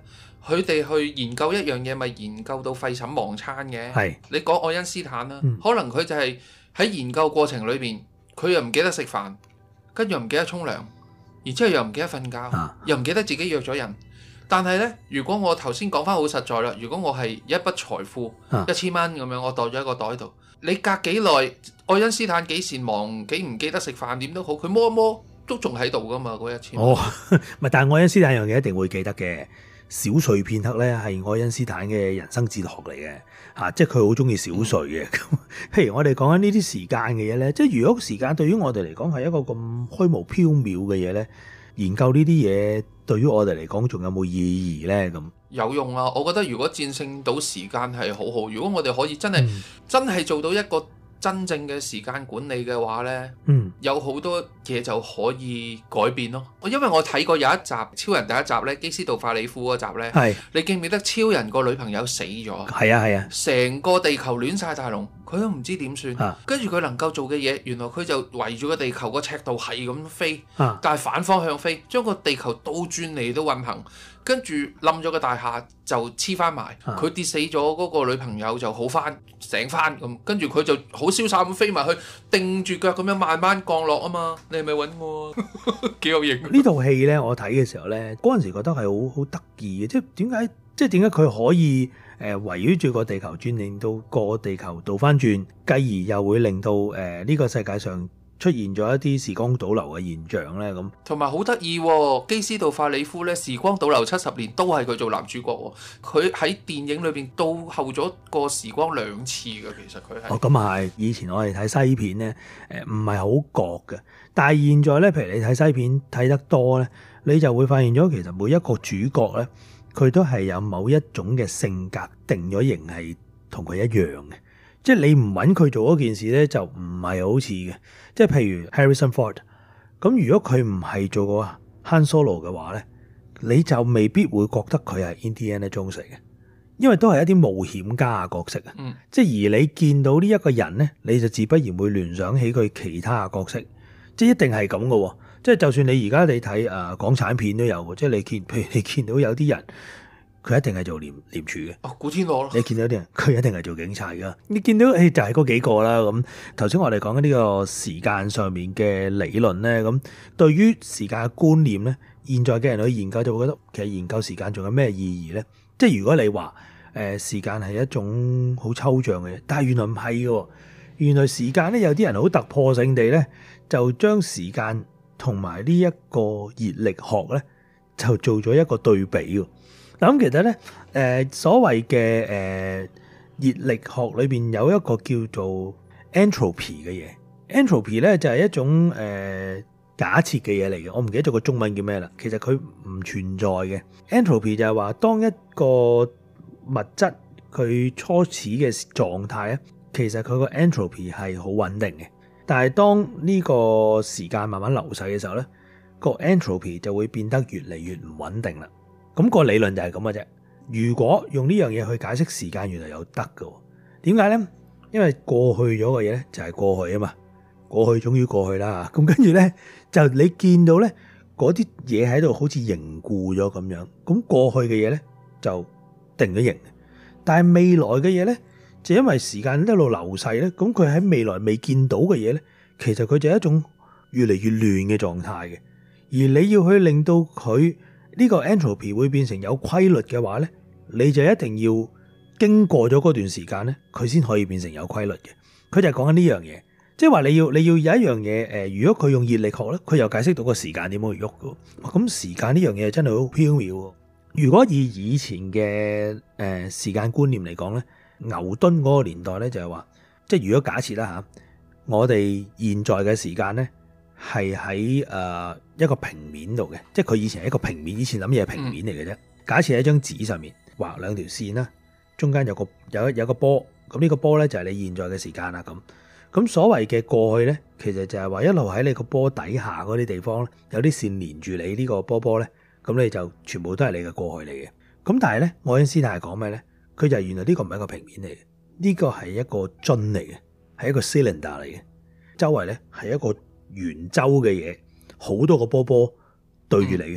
佢哋去研究一樣嘢，咪研究到廢寢忘餐嘅。 係你講愛因斯坦啦，可能佢就係喺研究過程裏邊，佢又唔記得食飯，跟住又唔記得沖涼，然之後又唔記得瞓覺，又唔記得自己約咗人。但係呢，如果我頭先講翻好實在啦，如果我係一筆財富1000蚊咁樣，我袋咗喺個袋度，你隔幾耐，愛因斯坦幾善忘，幾唔記得食飯點都好，佢摸一摸都仲喺度噶嘛，嗰1000蚊。 哦，咪但係愛因斯坦樣嘢一定會記得嘅。小睡片刻咧係愛因斯坦嘅人生哲學嚟嘅，即係佢好中意小睡嘅。咁譬如我哋講緊呢啲時間嘅嘢咧，即係如果時間對於我哋嚟講係一個咁虛無縹緲嘅嘢咧，研究呢啲嘢對於我哋嚟講仲有冇意義咧？咁有用啊！我覺得如果戰勝到時間係好好，如果我哋可以真係做到一個真正嘅時間管理嘅話呢，有好多嘢就可以改變咯。因為我睇過有一集超人第一集呢，基斯道法里夫嗰集呢，你記唔記得超人個女朋友死咗？係啊，成個地球亂晒大龍，佢都唔知點算。跟住佢能夠做嘅嘢，原來佢就圍住個地球個赤道係咁飛，但係反方向飛，將個地球倒轉嚟都運行。跟住冧咗個大廈就黐翻埋，佢跌死咗嗰個女朋友就好翻醒翻咁，跟住佢就好瀟灑咁飛埋去，定住腳咁樣慢慢降落啊嘛！你係咪揾我？幾有型！ 呢套戲咧，我睇嘅時候咧，嗰陣時覺得係好得意嘅，即係點解佢可以圍繞住個地球轉，令到個地球倒翻轉，繼而又會令到呢個世界上出現咗一啲時光倒流嘅現象咧，咁同埋好得意喎，基斯道法里夫咧時光倒流70年都係佢做男主角喎，佢喺電影裏邊倒後咗個時光2次嘅，其實佢係。 咁係以前我哋睇西片咧，唔係好覺嘅，但係現在咧，譬如你睇西片睇得多咧，你就會發現咗其實每一個主角咧，佢都係有某一種嘅性格定咗型係同佢一樣嘅。即係你唔揾佢做嗰件事咧，就唔係好似嘅。即係譬如 Harrison Ford，咁如果佢唔係做過 Han Solo 嘅話咧，你就未必會覺得佢係 Indiana Jones 嚟嘅，因為都係一啲冒險家嘅角色啊。即係而你見到呢一個人咧，你就自不然會聯想起佢其他嘅角色，即係一定係咁嘅。即係就算你而家你睇港產片都有嘅，即係譬如你見到有啲人。佢一定係做廉署嘅， 古天樂咯。 你見到啲人，佢一定係做警察噶。你見到就係嗰幾個啦。咁頭先我哋講緊呢個時間上面嘅理論咧，咁對於時間嘅觀念咧，現在嘅人去研究就會覺得，其實研究時間仲有咩意義咧？即係如果你話時間係一種好抽象嘅嘢，但係原來唔係嘅。原來時間咧有啲人好突破性地咧，就將時間同埋呢一個熱力學咧，就做咗一個對比。咁其實咧，所謂嘅熱力學裏邊有一個叫做 entropy 嘅嘢。entropy 咧就係一種假設嘅嘢嚟嘅，我唔記得咗個中文叫咩啦。其實佢唔存在嘅。entropy 就係話當一個物質佢初始嘅狀態咧，其實佢個 entropy 係好穩定嘅。但係當呢個時間慢慢流逝嘅時候咧，個 entropy 就會變得越嚟越唔穩定啦。咁個理論就係咁嘅啫。如果用呢樣嘢去解釋時間，原來有得嘅。點解咧？因為過去咗嘅嘢咧就係過去啊嘛。過去終於過去啦。咁跟住咧就你見到咧嗰啲嘢喺度好似凝固咗咁樣。咁過去嘅嘢咧就定咗型。但係未來嘅嘢咧就因為時間一路流逝咧，咁佢喺未來未見到嘅嘢咧，其實佢就係一種越嚟越亂嘅狀態嘅。而你要去令到佢呢個 entropy 會變成有規律嘅話咧，你就一定要經過咗嗰段時間咧，佢先可以變成有規律嘅。佢就係講緊呢樣嘢，即係話你要有一樣嘢如果佢用熱力學咧，佢又解釋到個時間點樣去喐嘅。咁時間呢樣嘢真係好飄渺。如果以前嘅時間觀念嚟講咧，牛頓嗰個年代咧就係話，即係如果假設啦嚇，我哋現在嘅時間咧係喺一個平面度嘅，即係佢以前係一個平面，以前諗嘢係平面嚟嘅啫。假設喺張紙上面畫兩條線啦，中間有個波，咁呢個波咧就係你現在嘅時間啦。咁所謂嘅過去咧，其實就係話一路喺你個波底下嗰啲地方咧，有啲線連住你呢個波咧，咁你就全部都係你嘅過去嚟嘅。咁但係咧，愛因斯坦係講咩咧？佢就係原來呢個唔係一個平面嚟嘅，呢個係一個樽嚟嘅，係一個 cylinder 嚟嘅，周圍咧係一個圓周嘅嘢。好多個波對住你嘅，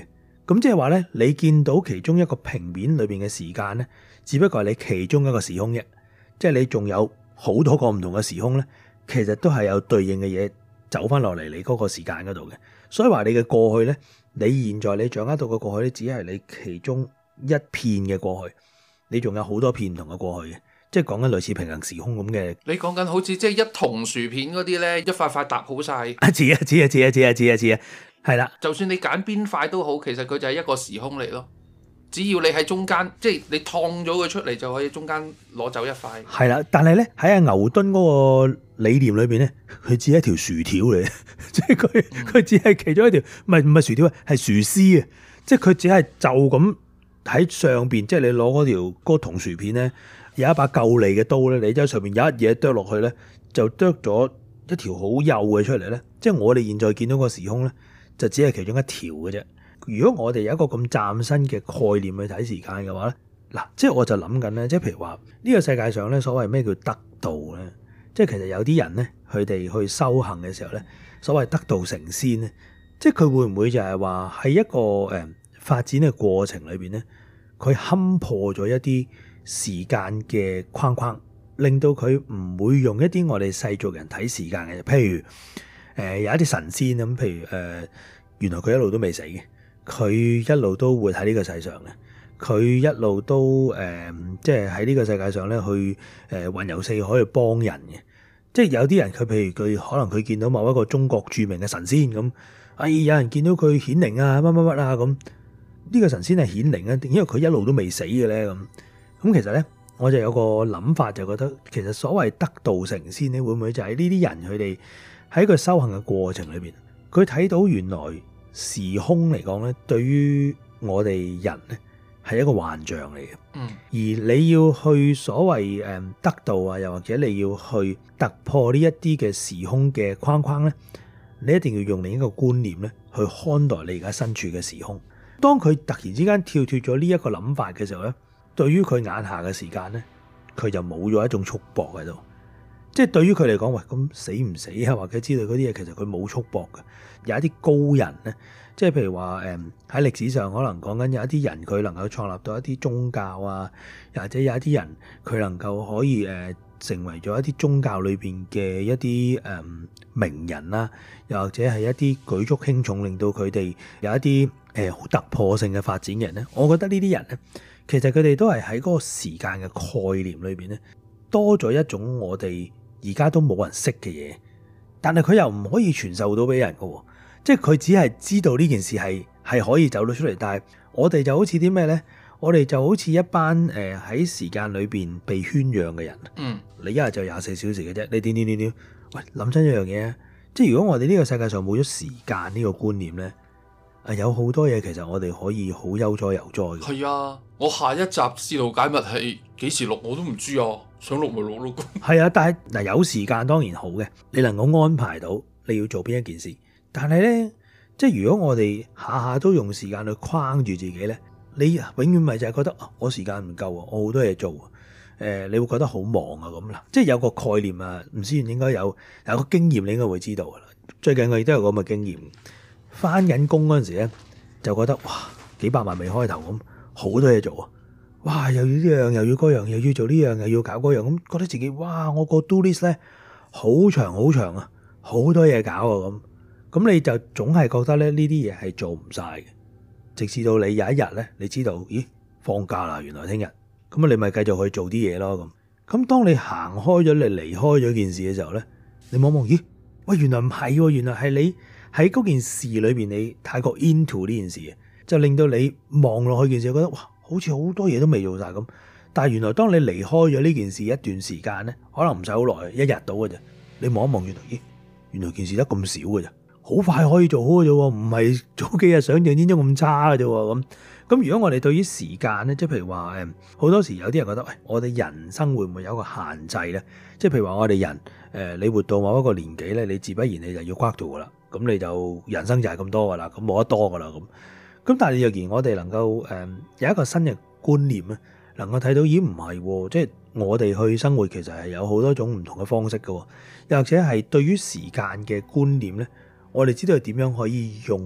咁即係話咧，你見到其中一個平面裏邊嘅時間咧，只不過係你其中一個時空啫，即係你仲有好多個唔同嘅時空咧，其實都係有對應嘅嘢走翻落嚟你嗰個時間嗰度嘅。所以話你嘅過去咧，你現在你掌握到嘅過去咧，只係你其中一片嘅過去，你仲有好多片唔同嘅過去嘅，即係講緊類似平行時空咁嘅。 你講緊好似即係一筒薯片嗰啲咧，一塊塊搭好晒。 似啊，係啦。 就算你揀邊塊都好，其實佢就係一個時空嚟咯。只要你喺中間，即係你燙咗佢出嚟，就可以中間攞走一塊。係啦，但係咧喺阿牛頓嗰個理念裏邊咧，佢只係一條薯條嚟，即係佢只係其中一條，唔係薯條啊，係薯絲啊，即係佢只係就咁喺上邊，即係你攞嗰條筒薯片咧，有一把夠利嘅刀咧，你喺上邊有一嘢剁落去咧，就剁咗一條好幼嘅出嚟咧。即係我哋現在見到個時空咧，就只係其中一條嘅啫。如果我哋有一個咁嶄新嘅概念去睇時間嘅話咧，嗱，即係我就諗緊咧，即係譬如話呢個世界上咧，所謂咩叫得道咧？即係其實有啲人咧，佢哋去修行嘅時候咧，所謂得道成仙咧，即係佢會唔會就係話喺一個發展嘅過程裏邊咧，佢勘破咗一啲時間嘅框框，令到佢唔會用一啲我哋世俗人睇時間嘅，譬如有一啲神仙咁，譬如原來佢一路都未死嘅。佢一路都活喺呢個世上嘅，佢一路都即係喺呢個世界上咧去環遊四海去幫人嘅。即係有啲人佢譬如佢可能佢見到某一個中國著名嘅神仙咁，有人見到佢顯靈啊乜乜乜啊咁，呢個神仙係顯靈啊，因為佢一路都未死嘅咧咁。咁其實咧，我就有個諗法，就覺得其實所謂得道成仙咧，會唔會就係呢啲人佢哋喺個修行嘅過程裏邊，佢睇到原來時空嚟講咧，對於我哋人咧係一個幻象嚟嘅。而你要去所謂得道啊，又或者你要去突破呢一啲嘅時空嘅框框咧，你一定要用另一個觀念咧去看待你而家身處嘅時空。當佢突然之間跳脫咗呢一個諗法嘅時候咧，對於佢眼下嘅時間咧，佢就冇咗一種束縛喺度。即係對於佢嚟講，喂，咁死唔死啊，或者之類嗰啲嘢，其實佢冇束縛嘅。有一啲高人咧，即係譬如話喺歷史上可能講緊有一啲人佢能夠創立到一啲宗教啊，又或者有一啲人佢能夠可以成為咗一啲宗教裏邊嘅一啲名人啦，又或者係一啲舉足輕重令到佢哋有一啲好突破性嘅發展嘅人咧，我覺得呢啲人咧，其實佢哋都係喺嗰個時間嘅概念裏邊咧，多咗一種我哋而家都冇人識嘅嘢，但係佢又唔可以傳授到俾人嘅，即係佢只係知道呢件事係可以走到出嚟，但係我哋就好似啲咩呢？我哋就好似一班喺時間裏邊被圈養嘅人。你一日就24小時嘅啫，你點？喂，諗真一樣嘢啊！即係如果我哋呢個世界上冇咗時間呢個觀念呢，有好多嘢其實我哋可以好悠哉悠哉嘅。 係啊，我下一集試圖解密係幾時錄我都唔知啊，想錄咪錄咯。 係啊，但係嗱，有時間當然好嘅，你能夠安排到你要做邊一件事。但係呢，即係如果我哋下下都用時間去框住自己呢，你永遠咪就係覺得我時間唔夠啊，我好多嘢做啊。你會覺得好忙啊咁啦。即係有個概念啊，吳思遠應該有個經驗，你應該會知道噶啦。最近我亦都有咁嘅經驗，返緊工嗰陣時咧，就覺得哇幾百萬未開頭咁，好多嘢做啊！哇，又要呢樣，又要嗰樣，又要做呢樣，又要搞嗰樣，咁覺得自己哇，我個 do list 咧好長好長啊，好多嘢搞啊咁你就總係覺得咧呢啲嘢係做唔晒嘅，直至到你有一日咧，你知道咦放假啦，原來聽日。咁你咪繼續去做啲嘢咯咁。當你行開咗，你離開咗件事嘅時候咧，你望望，咦？喂，原來唔係喎，原來係你喺嗰件事裏邊，你太過 into 呢件事嘅，就令到你望落去件事，覺得哇，好似好多嘢都未做晒咁。但係原來當你離開咗呢件事一段時間咧，可能唔使好耐，一日到嘅啫。你望一望，原來件事得咁少嘅啫，好快可以做好嘅啫，唔係早幾日想象之中咁差嘅啫咁。咁如果我哋對於時間咧，即係譬如話好多時有啲人覺得，我哋人生會唔會有一個限制咧？即係譬如話我哋人你活到某一個年紀咧，你自不然你就要關度噶啦，咁你就人生就係咁多噶啦，咁冇得多噶啦咁。咁但係若然我哋能夠有一個新嘅觀念咧，能夠睇到咦唔係，即係我哋去生活其實係有好多種唔同嘅方式嘅，又或者係對於時間嘅觀念咧，我哋知道點樣可以用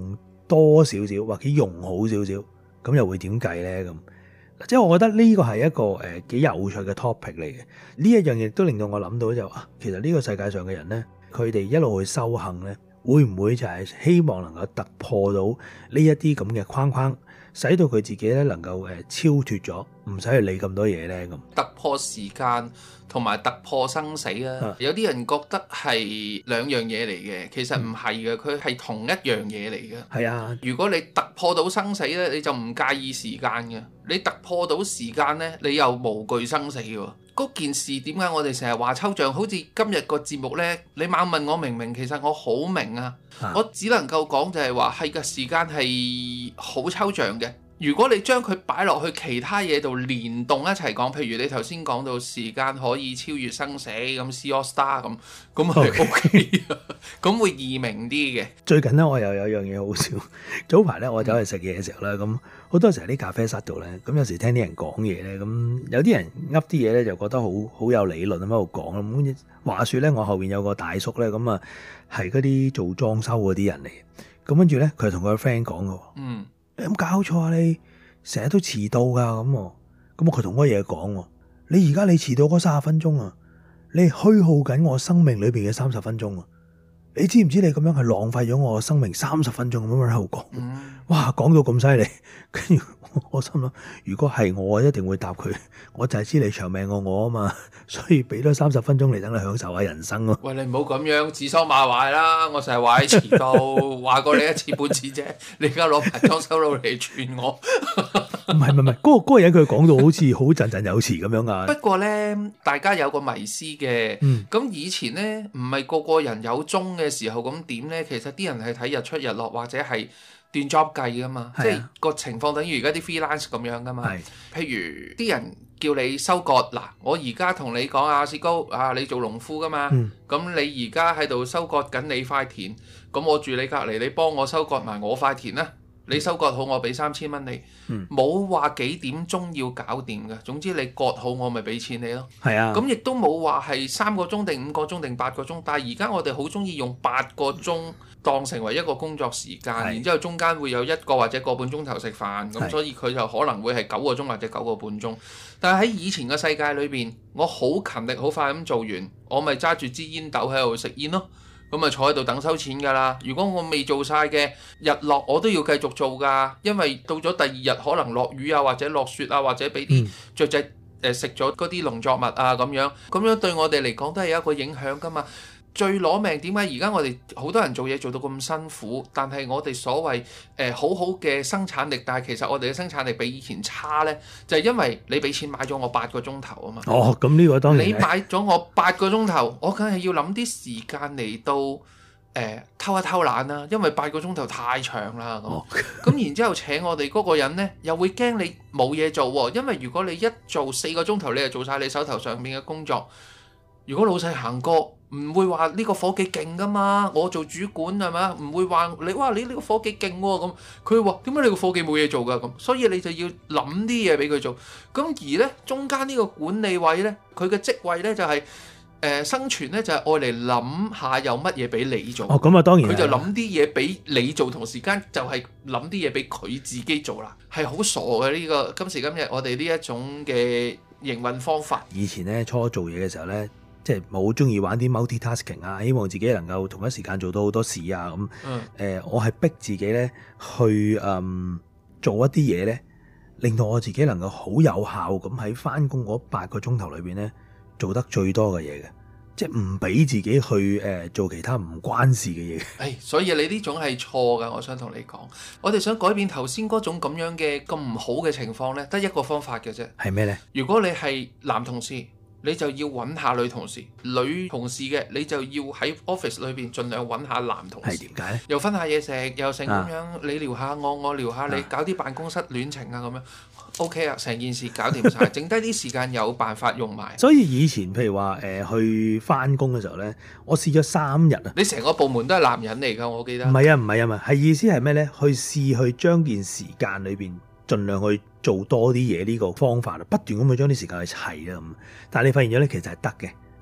多少少或者用好少少，咁又會點計咧？咁即係我覺得呢個係一個幾有趣嘅 topic 嚟嘅。呢一樣嘢都令到我諗到其實呢個世界上嘅人咧，佢哋一路去修行咧，會唔會就係希望能夠突破到呢一啲咁嘅框框，使到佢自己咧能夠超脫咗，唔使去理咁多嘢咧？咁突破時間同埋突破生死啊！有啲人覺得係兩樣嘢嚟嘅，其實唔係嘅，佢係同一樣嘢嚟嘅。 係啊， 如果你突破到生死咧，你就唔介意時間嘅；你突破到時間咧，你又無懼生死喎。嗰件事點解我哋成日話抽象？好似今日個節目咧，你猛問我明唔明？其實我好明啊，我只能夠講就係話係個時間係好抽象嘅。如果你將佢擺落去其他嘢度連動一齊講，譬如你頭先講到時間可以超越生死咁 See All Star 咁係 OK 啊，咁會易明啲嘅。 最近咧我又有樣嘢好笑，早排咧我走去食嘢嘅時候咧，咁好多時候啲咖啡室度咧，咁有時聽啲人講嘢咧，咁有啲人噏啲嘢咧就覺得好有理論咁喺度講啦。咁話說咧，我後邊有個大叔咧，咁啊係嗰啲做裝修嗰啲人嚟，咁跟住咧佢同佢個 friend 講嘅，有冇搞錯啊？你成日都遲到噶咁，佢同我嘢講，你而家你遲到嗰30分鐘啊，你虛耗緊我生命裏邊嘅30分鐘啊！你知唔知你咁樣係浪費咗我生命30分鐘咁樣喺度講？哇，講到咁犀利，跟住我心諗，如果係我一定會答佢，我就係知你長命過我啊嘛，所以俾多30分鐘嚟等你享受下人生咯。 喂，你唔好咁樣指桑罵槐啦！我成日話你遲到，話過你一次半次啫，你而家攞埋裝修佬嚟串我。 唔係，嗰個人佢講到好似好振振有詞咁樣啊。 不過呢，大家有個迷思嘅，咁以前呢，唔係個個人有鐘嘅時候咁點呢？其實啲人係睇日出日落或者係斷 job 計噶嘛，即係個情況等於而家啲 freelance 咁樣噶嘛。譬如啲人叫你收割，嗱，我而家同你講啊，薛高啊，你做農夫噶嘛，咁你而家喺度收割緊你塊田，咁我住你隔離，你幫我收割埋我塊田啦。你收割好，我俾3000蚊你，冇話幾點鐘要搞掂嘅。總之你割好，我咪俾錢你咯。係啊，咁亦都冇話係3個鐘定5個鐘定8個鐘。但係而家我哋好中意用8個鐘當成為一個工作時間，然之後中間會有1個或者個半鐘頭食飯，咁所以佢就可能會係9個鐘或者9個半鐘。但係喺以前嘅世界裏邊，我好勤力好快咁做完，我咪揸住支煙斗喺度食煙咯。咁咪坐喺度等收錢㗎啦！如果我未做晒嘅日落，我都要繼續做㗎，因為到咗第二日可能落雨啊，或者落雪啊，或者俾啲雀仔食咗嗰啲農作物啊咁樣對我哋嚟講都係有一個影響㗎嘛。最攞命點解而家我哋好多人做嘢做到咁辛苦，但係我哋所謂好好嘅生產力，但係其實我哋嘅生產力比以前差呢，就係因為你俾錢買咗我8個鐘頭啊嘛。哦，咁呢個當然你買咗我8個鐘頭，我梗係要諗啲時間嚟到偷一偷懶啦，因為8個鐘頭太長啦咁然之後請我哋嗰個人呢，又會驚你冇嘢做喎，因為如果你一做4個鐘頭，你就做晒你手頭上面嘅工作。如果老細行過，唔會話呢個夥計勁噶嘛，我做主管係咪？唔會話你呢個夥計勁喎咁，佢話點解你個夥計冇嘢做㗎咁？所以你就要諗啲嘢俾佢做。咁而呢，中間呢個管理位呢，佢嘅職位呢就係生存呢，就係愛嚟諗下有乜嘢俾你做。哦，咁啊當然佢就諗啲嘢俾你做，同時間就係諗啲嘢俾佢自己做啦，係好傻嘅呢個今時今日我哋呢一種嘅營運方法。以前呢，初做嘢嘅時候呢，即係好中意玩啲 multi-tasking 啊，希望自己能夠同一時間做到好多事啊咁。我係逼自己咧去做一啲嘢咧，令到我自己能夠好有效咁喺翻工嗰8個鐘頭裏邊咧做得最多嘅嘢嘅，即係唔俾自己去做其他唔關事嘅嘢。所以你呢種係錯㗎，我想同你講，我哋想改變頭先嗰種咁樣嘅咁唔好嘅情況咧，得一個方法嘅啫。係咩咧？如果你係男同事，你就要揾下女同事，女同事嘅你就要喺 office 裏邊盡量揾下男同事。係點解咧？又分下嘢食，又成咁樣，你撩下我撩下你，搞啲辦公室戀情啊咁樣。OK 啊，成件事搞掂晒，剩低啲時間有辦法用埋。所以以前譬如話去翻工嘅時候咧，我試咗3日啊。你成個部門都係男人嚟㗎，我記得。唔係啊，係意思係咩咧？去試去將件時間裏邊盡量去做多啲嘢呢個方法，不斷咁去將啲時間去砌啦咁。但係你發現咗咧，其實係得嘅。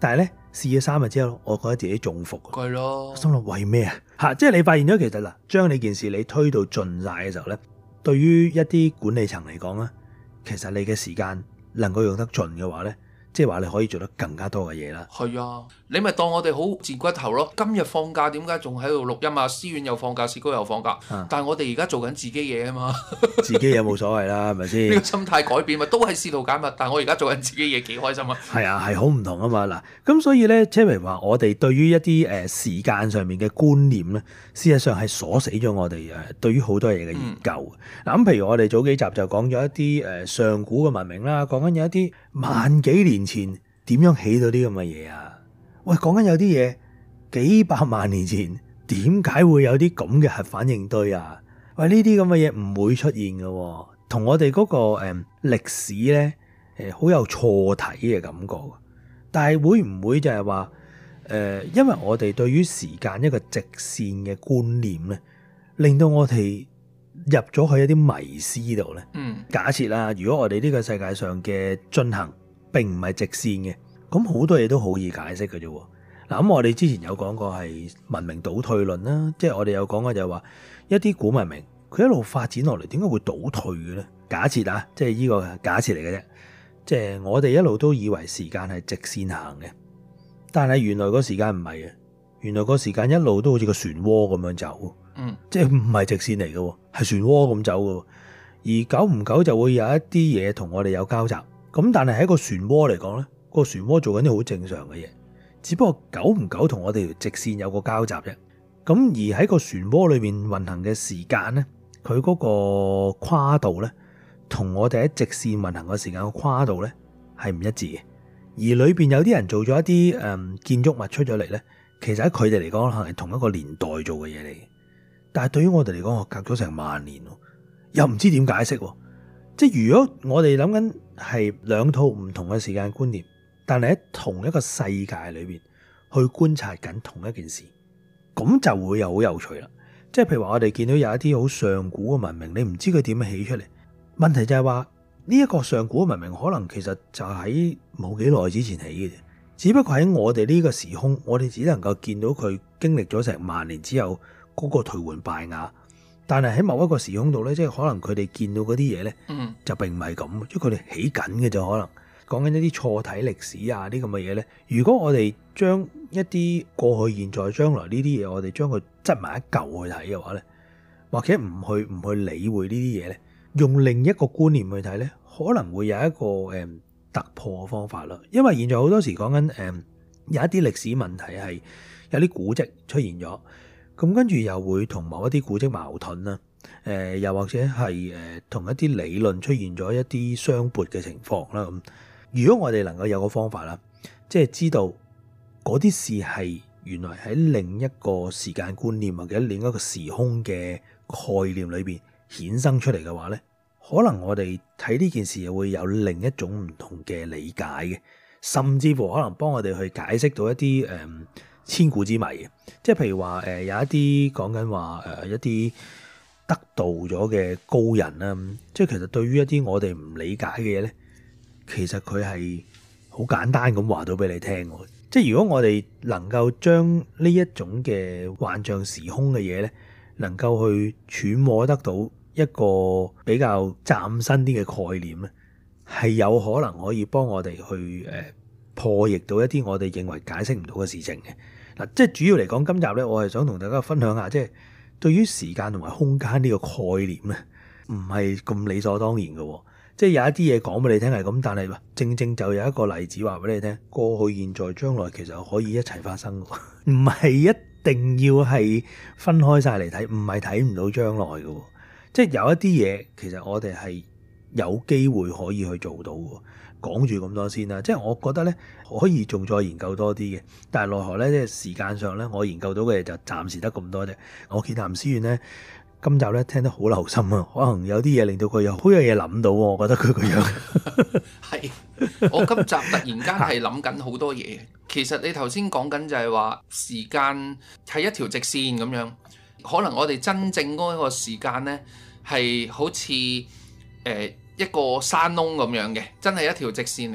但係咧試咗3日之後，我覺得自己中伏。 係咯， 心諗為咩啊？即係你發現咗其實嗱，將你件事你推到盡晒嘅時候咧，對於一啲管理層嚟講咧，其實你嘅時間能夠用得盡嘅話咧，即係話你可以做得更加多嘅嘢啦。 係啊，你咪當我哋好賤骨頭咯。今日放假點解仲喺度錄音啊？思遠又放假，士高又放假，但係我哋而家做緊自己嘢啊嘛。 自己嘢冇所謂啦，係咪先？ 呢個心態改變咪都係試圖解密，但係我而家做緊自己嘢幾開心啊。 係啊，係好唔同啊嘛。嗱，咁所以咧，即係譬如話我哋對於一啲時間上面嘅觀念咧，事實上係鎖死咗我哋對於好多嘢嘅研究。嗱，咁譬如我哋早幾集就講咗一啲上古嘅文明啦，講緊有一啲萬幾年前點樣起到啲咁嘅嘢啊？喂，講緊有啲嘢幾百萬年前點解會有啲咁嘅核反應堆啊？喂，呢啲咁嘅嘢唔會出現嘅，同我哋嗰個歷史咧好有錯體嘅感覺。但係會唔會就係話因為我哋對於時間一個直線嘅觀念咧，令到我哋入咗去一啲迷思度咧？假設啦，如果我哋呢個世界上嘅進行並唔係直線嘅，咁好多嘢都好易解釋嘅啫。嗱，咁我哋之前有講過係文明倒退論啦，即係我哋有講過就係話一啲古文明佢一路發展落嚟，點解會倒退嘅咧？假設啊，即係呢個假設嚟嘅啫。即係我哋一路都以為時間係直線行嘅，但係原來個時間唔係嘅，原來個時間一路都好似個漩渦咁樣走，即係唔係直線嚟嘅，係漩渦咁走嘅。而久唔久就會有一啲嘢同我哋有交集，咁但係喺個漩渦嚟講咧，個漩渦做緊啲好正常嘅嘢，只不過久唔久同我哋條直線有個交集啫。咁而喺個漩渦裏面運行嘅時間咧，佢嗰個跨度咧，同我哋喺直線運行嘅時間嘅跨度咧係唔一致嘅。而裏邊有啲人做咗一啲建築物出咗嚟咧，其實喺佢哋嚟講可能係同一個年代做嘅嘢嚟嘅，但係對於我哋嚟講，我隔咗成萬年，又唔知點解釋。即係如果我哋諗緊係兩套唔同嘅時間觀念，但係喺同一個世界裏邊去觀察緊同一件事，咁就會又好有趣啦。即係譬如話我哋見到有一啲好上古嘅文明，你唔知佢點樣起出嚟。問題就係話呢一個上古嘅文明可能其實就喺冇幾耐之前起嘅啫，只不過喺我哋呢個時空，我哋只能夠見到佢經歷咗成萬年之後嗰個頹垣敗瓦。但係喺某一個時空度咧，即係可能佢哋見到嗰啲嘢咧，就並唔係咁，即係佢哋起緊嘅就可能講緊一啲錯體歷史啊啲咁嘅嘢咧。如果我哋將一啲過去、現在、將來呢啲嘢，我哋將佢執埋一嚿去睇嘅話咧，或者唔去理會呢啲嘢咧，用另一個觀念去睇咧，可能會有一個突破嘅方法啦。因為現在好多時講緊有一啲歷史問題係有啲古蹟出現咗。咁跟住又會同某一啲古蹟矛盾啦，又或者係同一啲理論出現咗一啲相悖嘅情況啦。咁如果我哋能夠有個方法啦，即係知道嗰啲事係原來喺另一個時間觀念或者另一個時空嘅概念裏邊衍生出嚟嘅話咧，可能我哋睇呢件事又會有另一種唔同嘅理解嘅，甚至乎可能幫我哋去解釋到一啲千古之謎嘅，即係譬如話有一啲講緊話一啲得道咗嘅高人啦，即係其實對於一啲我哋唔理解嘅嘢咧，其實佢係好簡單咁話到俾你聽嘅。即係如果我哋能夠將呢一種嘅幻象時空嘅嘢咧，能夠去揣摩得到一個比較嶄新啲嘅概念咧，係有可能可以幫我哋去破譯到一啲我哋認為解釋唔到嘅事情嘅。嗱，即係主要嚟講，今集咧，我係想同大家分享下，即係對於時間同埋空間呢個概念咧，唔係咁理所當然嘅。即係有一啲嘢講俾你聽係咁，但係正正就有一個例子話俾你聽，過去、現在、將來其實可以一齊發生嘅，唔係一定要係分開晒嚟睇，唔係睇唔到將來嘅。即係有一啲嘢，其實我哋係有機會可以去做到嘅。講住咁多先啦，即係我覺得咧可以仲再研究多啲嘅，但係奈何咧即係時間上咧，我研究到嘅嘢就暫時得咁多啫。我見譚思遠咧今集咧聽得好留心啊，可能有啲嘢令到佢好有嘢諗到喎，我覺得佢個樣係我今集突然間係諗緊好多嘢。其實你頭先講緊就係話時間係一條直線咁樣，可能我哋真正嗰個時間咧係好似一個山窿咁樣嘅，真係一條直線嚟嘅。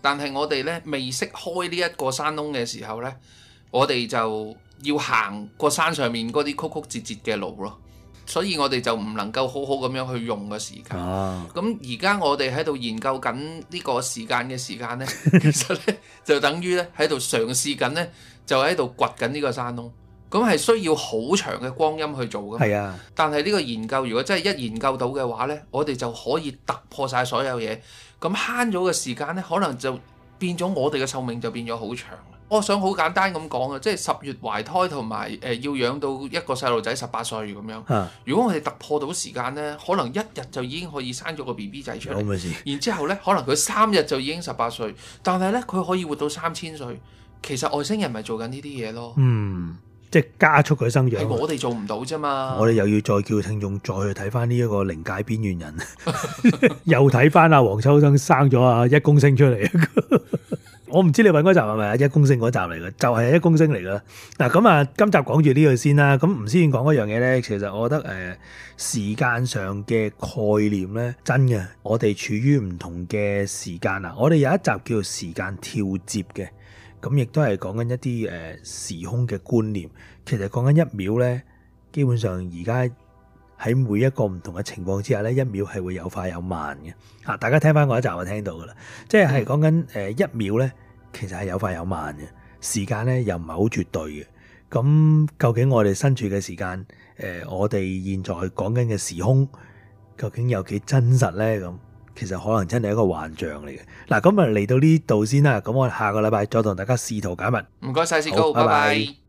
但係我哋呢未識開呢一個山窿嘅時候呢，我哋就要行個山上面嗰啲曲曲折折嘅路咯。所以我哋就唔能夠好好咁樣去用個時間。咁而家我哋喺度研究緊呢個時間嘅時間呢，其實呢就等於呢喺度嘗試緊呢，就喺度掘緊呢個山窿。咁係需要好長嘅光陰去做㗎。係啊。但係呢個研究如果真係一研究到嘅話呢，我哋就可以突破晒所有嘢。咁慳咗嘅時間呢，可能就變咗我哋嘅壽命就變咗好長。我想好簡單咁講啊，即係10月懷胎同埋要養到一個細路仔18歲咁樣。如果我哋突破到時間呢，可能1日就已經可以生咗個 BB 仔出嚟。然之後呢，可能佢3日就已經18歲，但係呢，佢可以活到3000歲。其實外星人咪做緊呢啲嘢咯。 即係加速佢生長。 係我哋做唔到啫嘛。 我哋又要再叫聽眾再去睇翻呢一個靈界邊緣人，又睇翻阿黃秋生生咗阿一公升出嚟。我唔知你揾嗰集係咪一公升嗰集嚟嘅，就係一公升嚟㗎。嗱咁啊，今集講住呢個先啦。咁吳思遠講嗰樣嘢咧，其實我覺得時間上嘅概念咧，真嘅，我哋處於唔同嘅時間啊。我哋有一集叫做時間跳接嘅，咁亦都係講緊一啲時空嘅觀念。其實講緊1秒咧，基本上而家喺每一個唔同嘅情況之下咧，1秒係會有快有慢嘅。大家聽翻嗰一集就聽到㗎啦，即係講緊1秒咧，其實係有快有慢嘅，時間咧又唔係好絕對嘅。咁究竟我哋身處嘅時間，我哋現在講緊嘅時空，究竟有幾真實咧？咁其實可能真係一個幻象嚟嘅。嗱，咁啊嚟到呢度先啦。咁我下個禮拜再同大家試圖解密。 唔該晒，士高，拜拜。